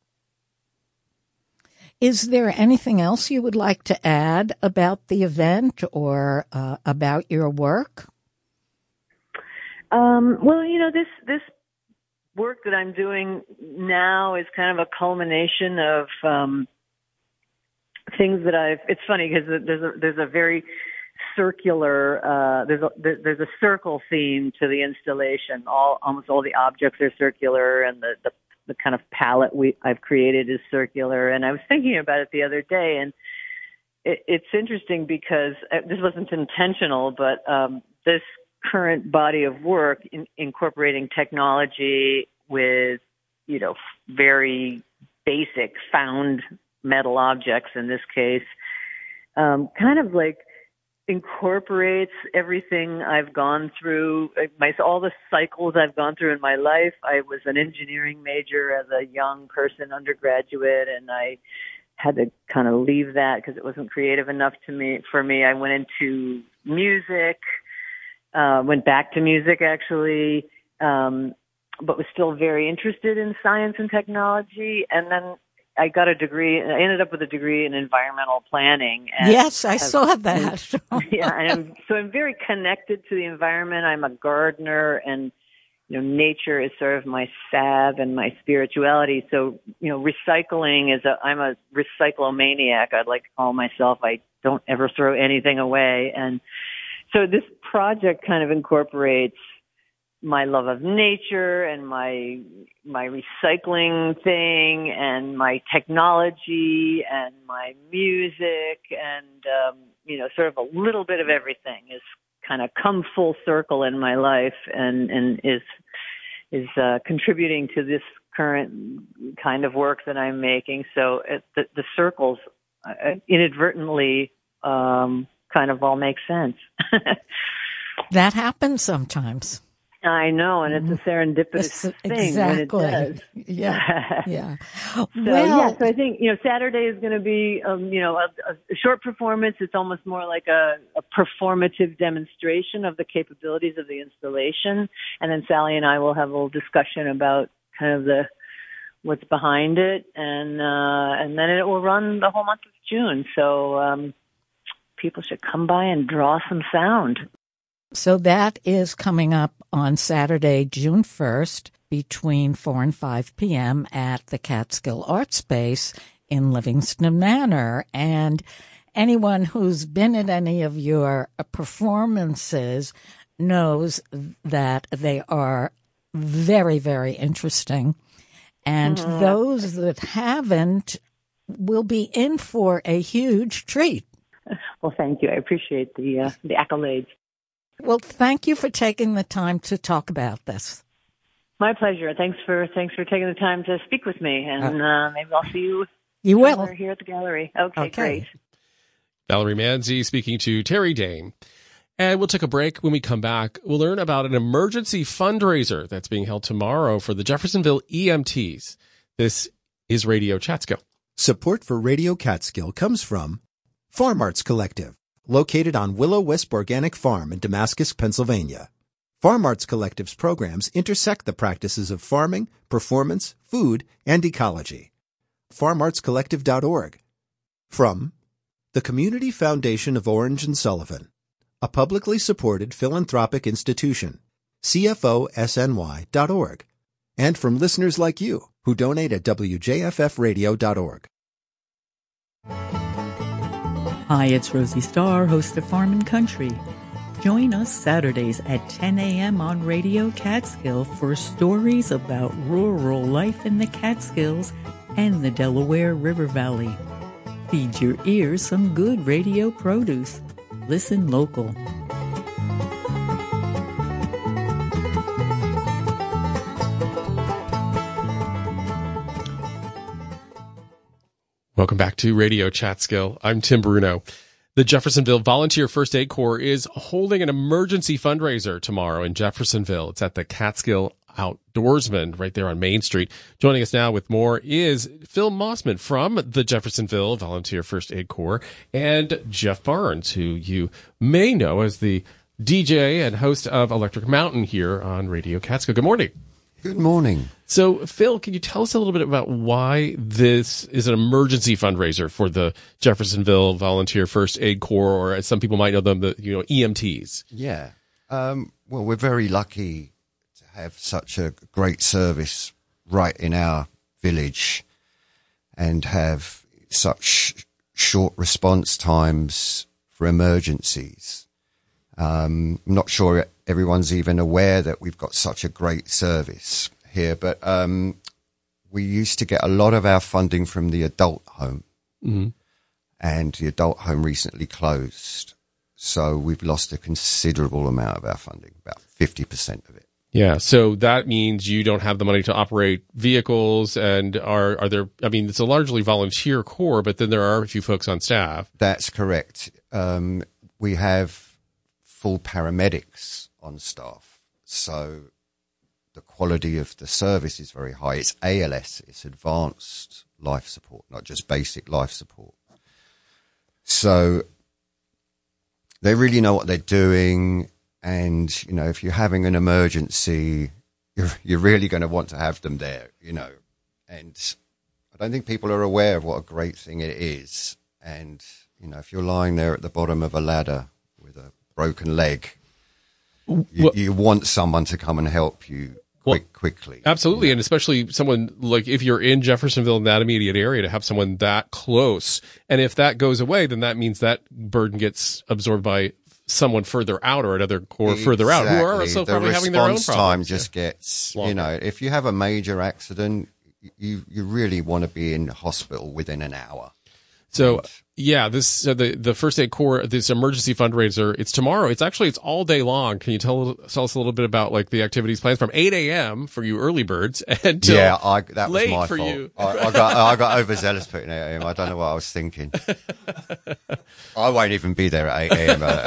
Is there anything else you would like to add about the event or uh, about your work? Um, well, you know, this this work that I'm doing now is kind of a culmination of um, things that I've. It's funny because there's a there's a very circular uh, there's a there's a circle theme to the installation. All almost all the objects are circular, and the the the kind of palette we I've created is circular. And I was thinking about it the other day, and it, it's interesting because this wasn't intentional, but um, this current body of work in, incorporating technology with, you know, very basic found metal objects in this case, um, kind of like incorporates everything I've gone through, my, all the cycles I've gone through in my life. I was an engineering major as a young person, undergraduate, and I had to kind of leave that because it wasn't creative enough to me. For me, I went into music, uh, went back to music actually, um, but was still very interested in science and technology. And then I got a degree. I ended up with a degree in environmental planning. And yes, I have, saw that. yeah, I'm, so I'm very connected to the environment. I'm a gardener, and you know, nature is sort of my salve and my spirituality. So you know, recycling is a. I'm a recyclomaniac. I'd like to call myself. I don't ever throw anything away, and so this project kind of incorporates my love of nature and my my recycling thing and my technology and my music and um, you know, sort of a little bit of everything is kind of come full circle in my life and and is is uh, contributing to this current kind of work that I'm making. So it, the, the circles uh, inadvertently um, kind of all make sense. That happens sometimes. I know, and it's a serendipitous it's, thing exactly. when it does. Yeah, yeah. So, well, yeah, so I think, you know, Saturday is going to be, um, you know, a, a short performance. It's almost more like a, a performative demonstration of the capabilities of the installation. And then Sally and I will have a little discussion about kind of the what's behind it. And uh, and then it will run the whole month of June. So um, people should come by and draw some sound. So that is coming up on Saturday, June first, between four and five p.m. at the Catskill Art Space in Livingston Manor. And anyone who's been at any of your performances knows that they are very, very interesting. And mm-hmm. those that haven't will be in for a huge treat. Well, thank you. I appreciate the uh, the accolades. Well, thank you for taking the time to talk about this. My pleasure. Thanks for thanks for taking the time to speak with me, and uh, maybe I'll see you. You will here at the gallery. Okay, okay, great. Valerie Manzi speaking to Terry Dane, and we'll take a break. When we come back, we'll learn about an emergency fundraiser that's being held tomorrow for the Jeffersonville E M Ts. This is Radio Catskill. Support for Radio Catskill comes from Farm Arts Collective, located on Willow Wisp Organic Farm in Damascus, Pennsylvania. Farm Arts Collective's programs intersect the practices of farming, performance, food, and ecology. farm arts collective dot org. From the Community Foundation of Orange and Sullivan, a publicly supported philanthropic institution. C F O S N Y dot org. And from listeners like you who donate at W J F F radio dot org. Hi, it's Rosie Starr, host of Farm and Country. Join us Saturdays at ten a.m. on Radio Catskill for stories about rural life in the Catskills and the Delaware River Valley. Feed your ears some good radio produce. Listen local. Welcome back to Radio Catskill. I'm Tim Bruno. The Jeffersonville Volunteer First Aid Corps is holding an emergency fundraiser tomorrow in Jeffersonville. It's at the Catskill Outdoorsman right there on Main Street. Joining us now with more is Phil Mossman from the Jeffersonville Volunteer First Aid Corps and Jeff Barnes, who you may know as the D J and host of Electric Mountain here on Radio Catskill. Good morning. Good morning. So, Phil, can you tell us a little bit about why this is an emergency fundraiser for the Jeffersonville Volunteer First Aid Corps, or as some people might know them, the you know E M Ts? Yeah. Um, well, we're very lucky to have such a great service right in our village and have such short response times for emergencies. Um, I'm not sure everyone's even aware that we've got such a great service here, but um, we used to get a lot of our funding from the adult home, mm-hmm. and the adult home recently closed. So we've lost a considerable amount of our funding, about fifty percent of it. Yeah, so that means you don't have the money to operate vehicles, and are are there, I mean, it's a largely volunteer corps, but then there are a few folks on staff. That's correct. Um, we have full paramedics on staff, so the quality of the service is very high. It's A L S, it's advanced life support, not just basic life support. So they really know what they're doing, and you know, if you're having an emergency, you're you're really going to want to have them there, you know. And I don't think people are aware of what a great thing it is. And you know, if you're lying there at the bottom of a ladder with a broken leg, you, well, you want someone to come and help you quick, well, quickly. Absolutely, you know? And especially someone like if you're in Jeffersonville and that immediate area, to have someone that close. And if that goes away, then that means that burden gets absorbed by someone further out or another corps exactly. further out, who are also the probably having their own problems. The response time just yeah. gets, Longer. you know, if you have a major accident, you you really want to be in hospital within an hour. So, yeah, this so the the First Aid Corps, this emergency fundraiser, it's tomorrow. It's actually it's all day long. Can you tell tell us a little bit about like the activities plans from eight a.m. for you early birds until yeah, I, that was late my for fault. you? I, I got I got overzealous putting eight a.m. I don't know what I was thinking. I won't even be there at eight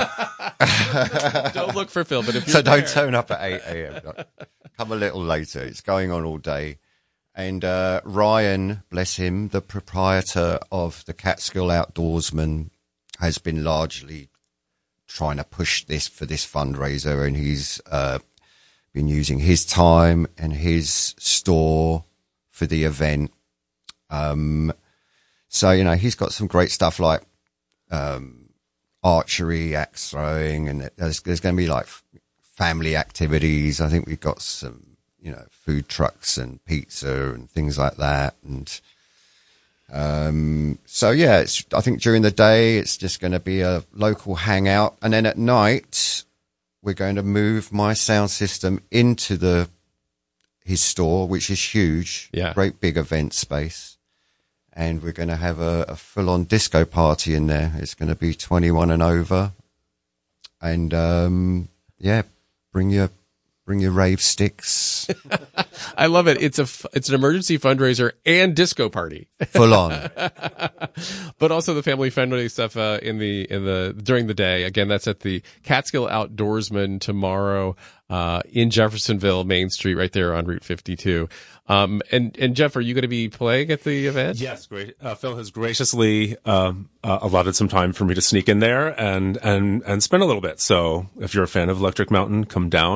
a.m. Don't look for Phil, but if you're so don't there. turn up at eight a.m. Come a little later. It's going on all day. And uh, Ryan, bless him, the proprietor of the Catskill Outdoorsman, has been largely trying to push this for this fundraiser, and he's uh, been using his time and his store for the event. Um, so, you know, he's got some great stuff like um, archery, axe throwing, and there's, there's going to be like family activities. I think we've got some, you know, food trucks and pizza and things like that. And, um, so yeah, it's, I think during the day, it's just going to be a local hangout. And then at night, we're going to move my sound system into the, his store, which is huge, yeah. great big event space. And we're going to have a, a full on disco party in there. It's going to be twenty-one and over. And, um, yeah, bring your, Bring your rave sticks. I love it. It's a it's an emergency fundraiser and disco party. Full on. But also the family friendly stuff uh, in the in the during the day. Again, that's at the Catskill Outdoorsman tomorrow uh, in Jeffersonville, Main Street, right there on Route fifty-two. Um, and and Jeff, are you going to be playing at the event? Yes, great. Uh, Phil has graciously um, uh, allotted some time for me to sneak in there and and and spend a little bit. So if you're a fan of Electric Mountain, come down.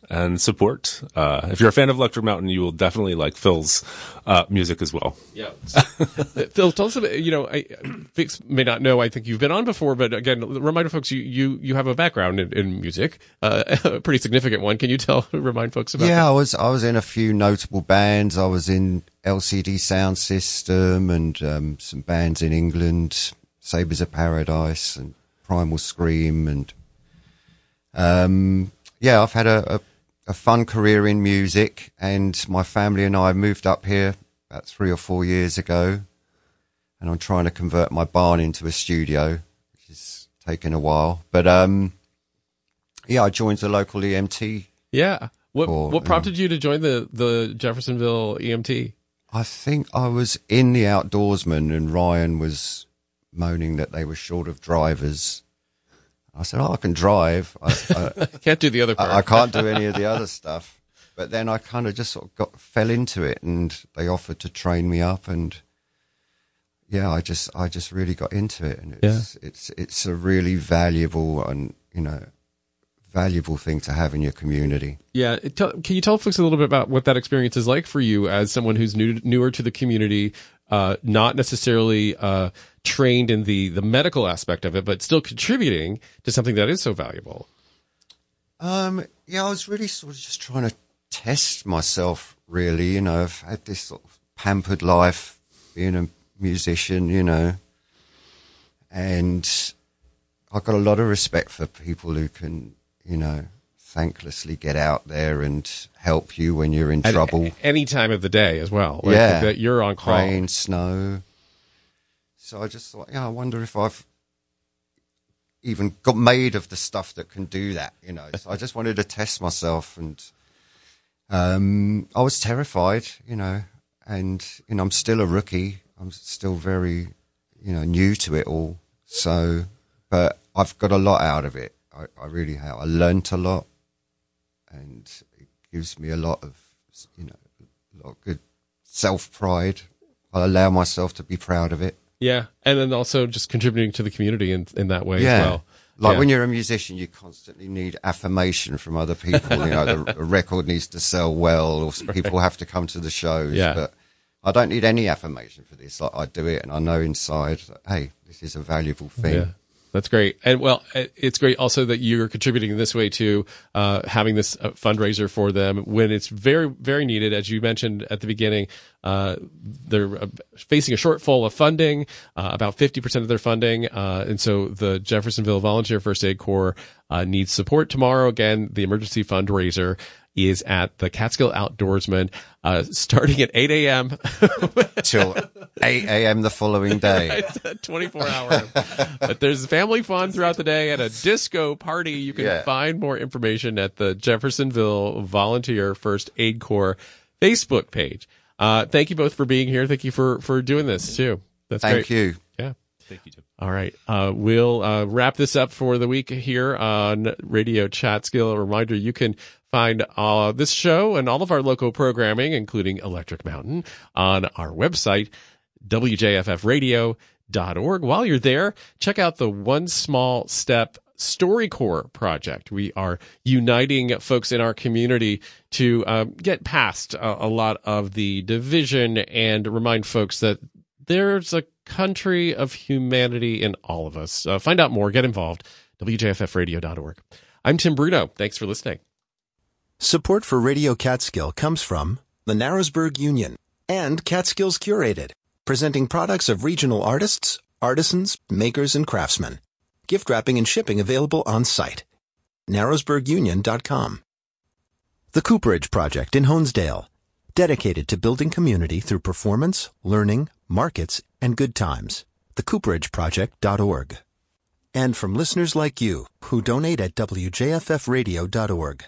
and support. Uh, if you're a fan of Electric Mountain, you will definitely like Phil's uh, music as well. Yeah. Phil, tell us a bit, you know, I, folks may not know, I think you've been on before, but again, remind folks, you, you, you have a background in, in music, uh, a pretty significant one. Can you tell, remind folks about yeah, that? Yeah, I was, I was in a few notable bands. I was in L C D Sound System and um, some bands in England, Sabres of Paradise and Primal Scream. And um, yeah, I've had a, a, a fun career in music, and my family and I moved up here about three or four years ago, and I'm trying to convert my barn into a studio, which is taking a while. But um, yeah, I joined the local E M T. Yeah. What for, what prompted um, you to join the, the Jeffersonville E M T? I think I was in the Outdoorsman, and Ryan was moaning that they were short of drivers. I said, oh, I can drive. I, I can't do the other part. I, I can't do any of the other stuff. But then I kind of just sort of got fell into it, and they offered to train me up, and yeah, I just I just really got into it, and it's yeah. it's it's a really valuable and you know valuable thing to have in your community. Yeah, it, can you tell folks a little bit about what that experience is like for you as someone who's new newer to the community, uh, not necessarily uh, trained in the the medical aspect of it, but still contributing to something that is so valuable? Um, yeah, I was really sort of just trying to test myself, really. You know, I've had this sort of pampered life being a musician, you know, and I've got a lot of respect for people who can, you know, thanklessly get out there and help you when you're in At trouble. Any time of the day as well. Like yeah. That you're on call. Rain, snow. So I just thought, yeah, I wonder if I've even got made of the stuff that can do that, you know. So I just wanted to test myself, and um, I was terrified, you know, and, you know, I'm still a rookie. I'm still very, you know, new to it all. So, but I've got a lot out of it. I, I really have. I learnt a lot, and it gives me a lot of, you know, a lot of good self-pride. I allow myself to be proud of it. Yeah, and then also just contributing to the community in in that way yeah. as well. Like yeah. when you're a musician, you constantly need affirmation from other people. You know, the, the record needs to sell well, or people have to come to the shows. Yeah. But I don't need any affirmation for this. Like, I do it, and I know inside, hey, this is a valuable thing. Yeah. That's great. And well, it's great also that you're contributing in this way to uh, having this uh, fundraiser for them when it's very, very needed. As you mentioned at the beginning, uh, they're uh, facing a shortfall of funding, uh, about fifty percent of their funding. Uh, and so the Jeffersonville Volunteer First Aid Corps uh, needs support tomorrow. Again, the emergency fundraiser is at the Catskill Outdoorsman, uh, starting at eight a.m. till eight a.m. the following day. twenty-four hour. But there's family fun throughout the day and a disco party. You can yeah. find more information at the Jeffersonville Volunteer First Aid Corps Facebook page. Uh, thank you both for being here. Thank you for, for doing this too. That's Thank great. you. Yeah. Thank you, Tim. All right. Uh, we'll uh, wrap this up for the week here on Radio Catskill. A reminder, you can find uh, this show and all of our local programming, including Electric Mountain, on our website, W J F F radio dot org. While you're there, check out the One Small Step StoryCorps project. We are uniting folks in our community to uh, get past uh, a lot of the division and remind folks that there's a country of humanity in all of us. Uh, find out more, get involved, W J F F radio dot org. I'm Tim Bruno. Thanks for listening. Support for Radio Catskill comes from the Narrowsburg Union and Catskills Curated, presenting products of regional artists, artisans, makers, and craftsmen. Gift wrapping and shipping available on site. narrowsburg union dot com. The Cooperage Project in Honesdale, dedicated to building community through performance, learning, markets, and good times. the cooperage project dot org. And from listeners like you who donate at W J F F radio dot org.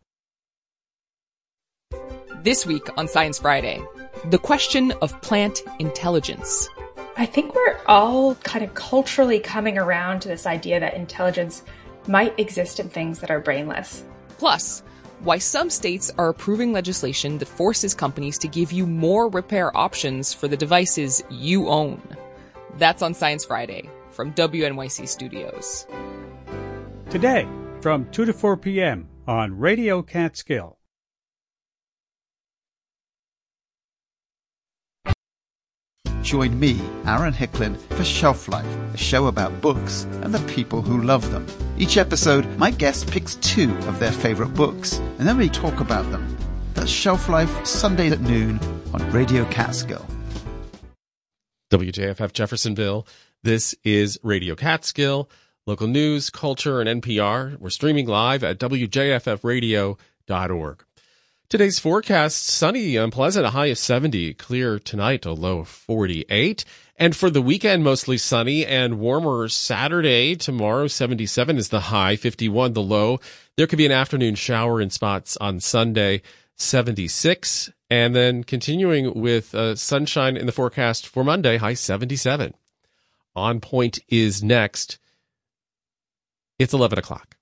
This week on Science Friday, the question of plant intelligence. I think we're all kind of culturally coming around to this idea that intelligence might exist in things that are brainless. Plus, why some states are approving legislation that forces companies to give you more repair options for the devices you own. That's on Science Friday from W N Y C Studios. Today, from two to four p.m., on Radio Catskill. Join me, Aaron Hicklin, for Shelf Life, a show about books and the people who love them. Each episode, my guest picks two of their favorite books, and then we talk about them. That's Shelf Life, Sunday at noon on Radio Catskill. W J F F Jeffersonville. This is Radio Catskill, local news, culture, and N P R. We're streaming live at W J F F radio dot org. Today's forecast, sunny and pleasant, a high of seventy. Clear tonight, a low of forty-eight. And for the weekend, mostly sunny and warmer Saturday. Tomorrow, seventy-seven is the high, fifty-one the low. There could be an afternoon shower in spots on Sunday, seventy-six. And then continuing with uh, sunshine in the forecast for Monday, high seventy-seven. On Point is next. It's eleven o'clock.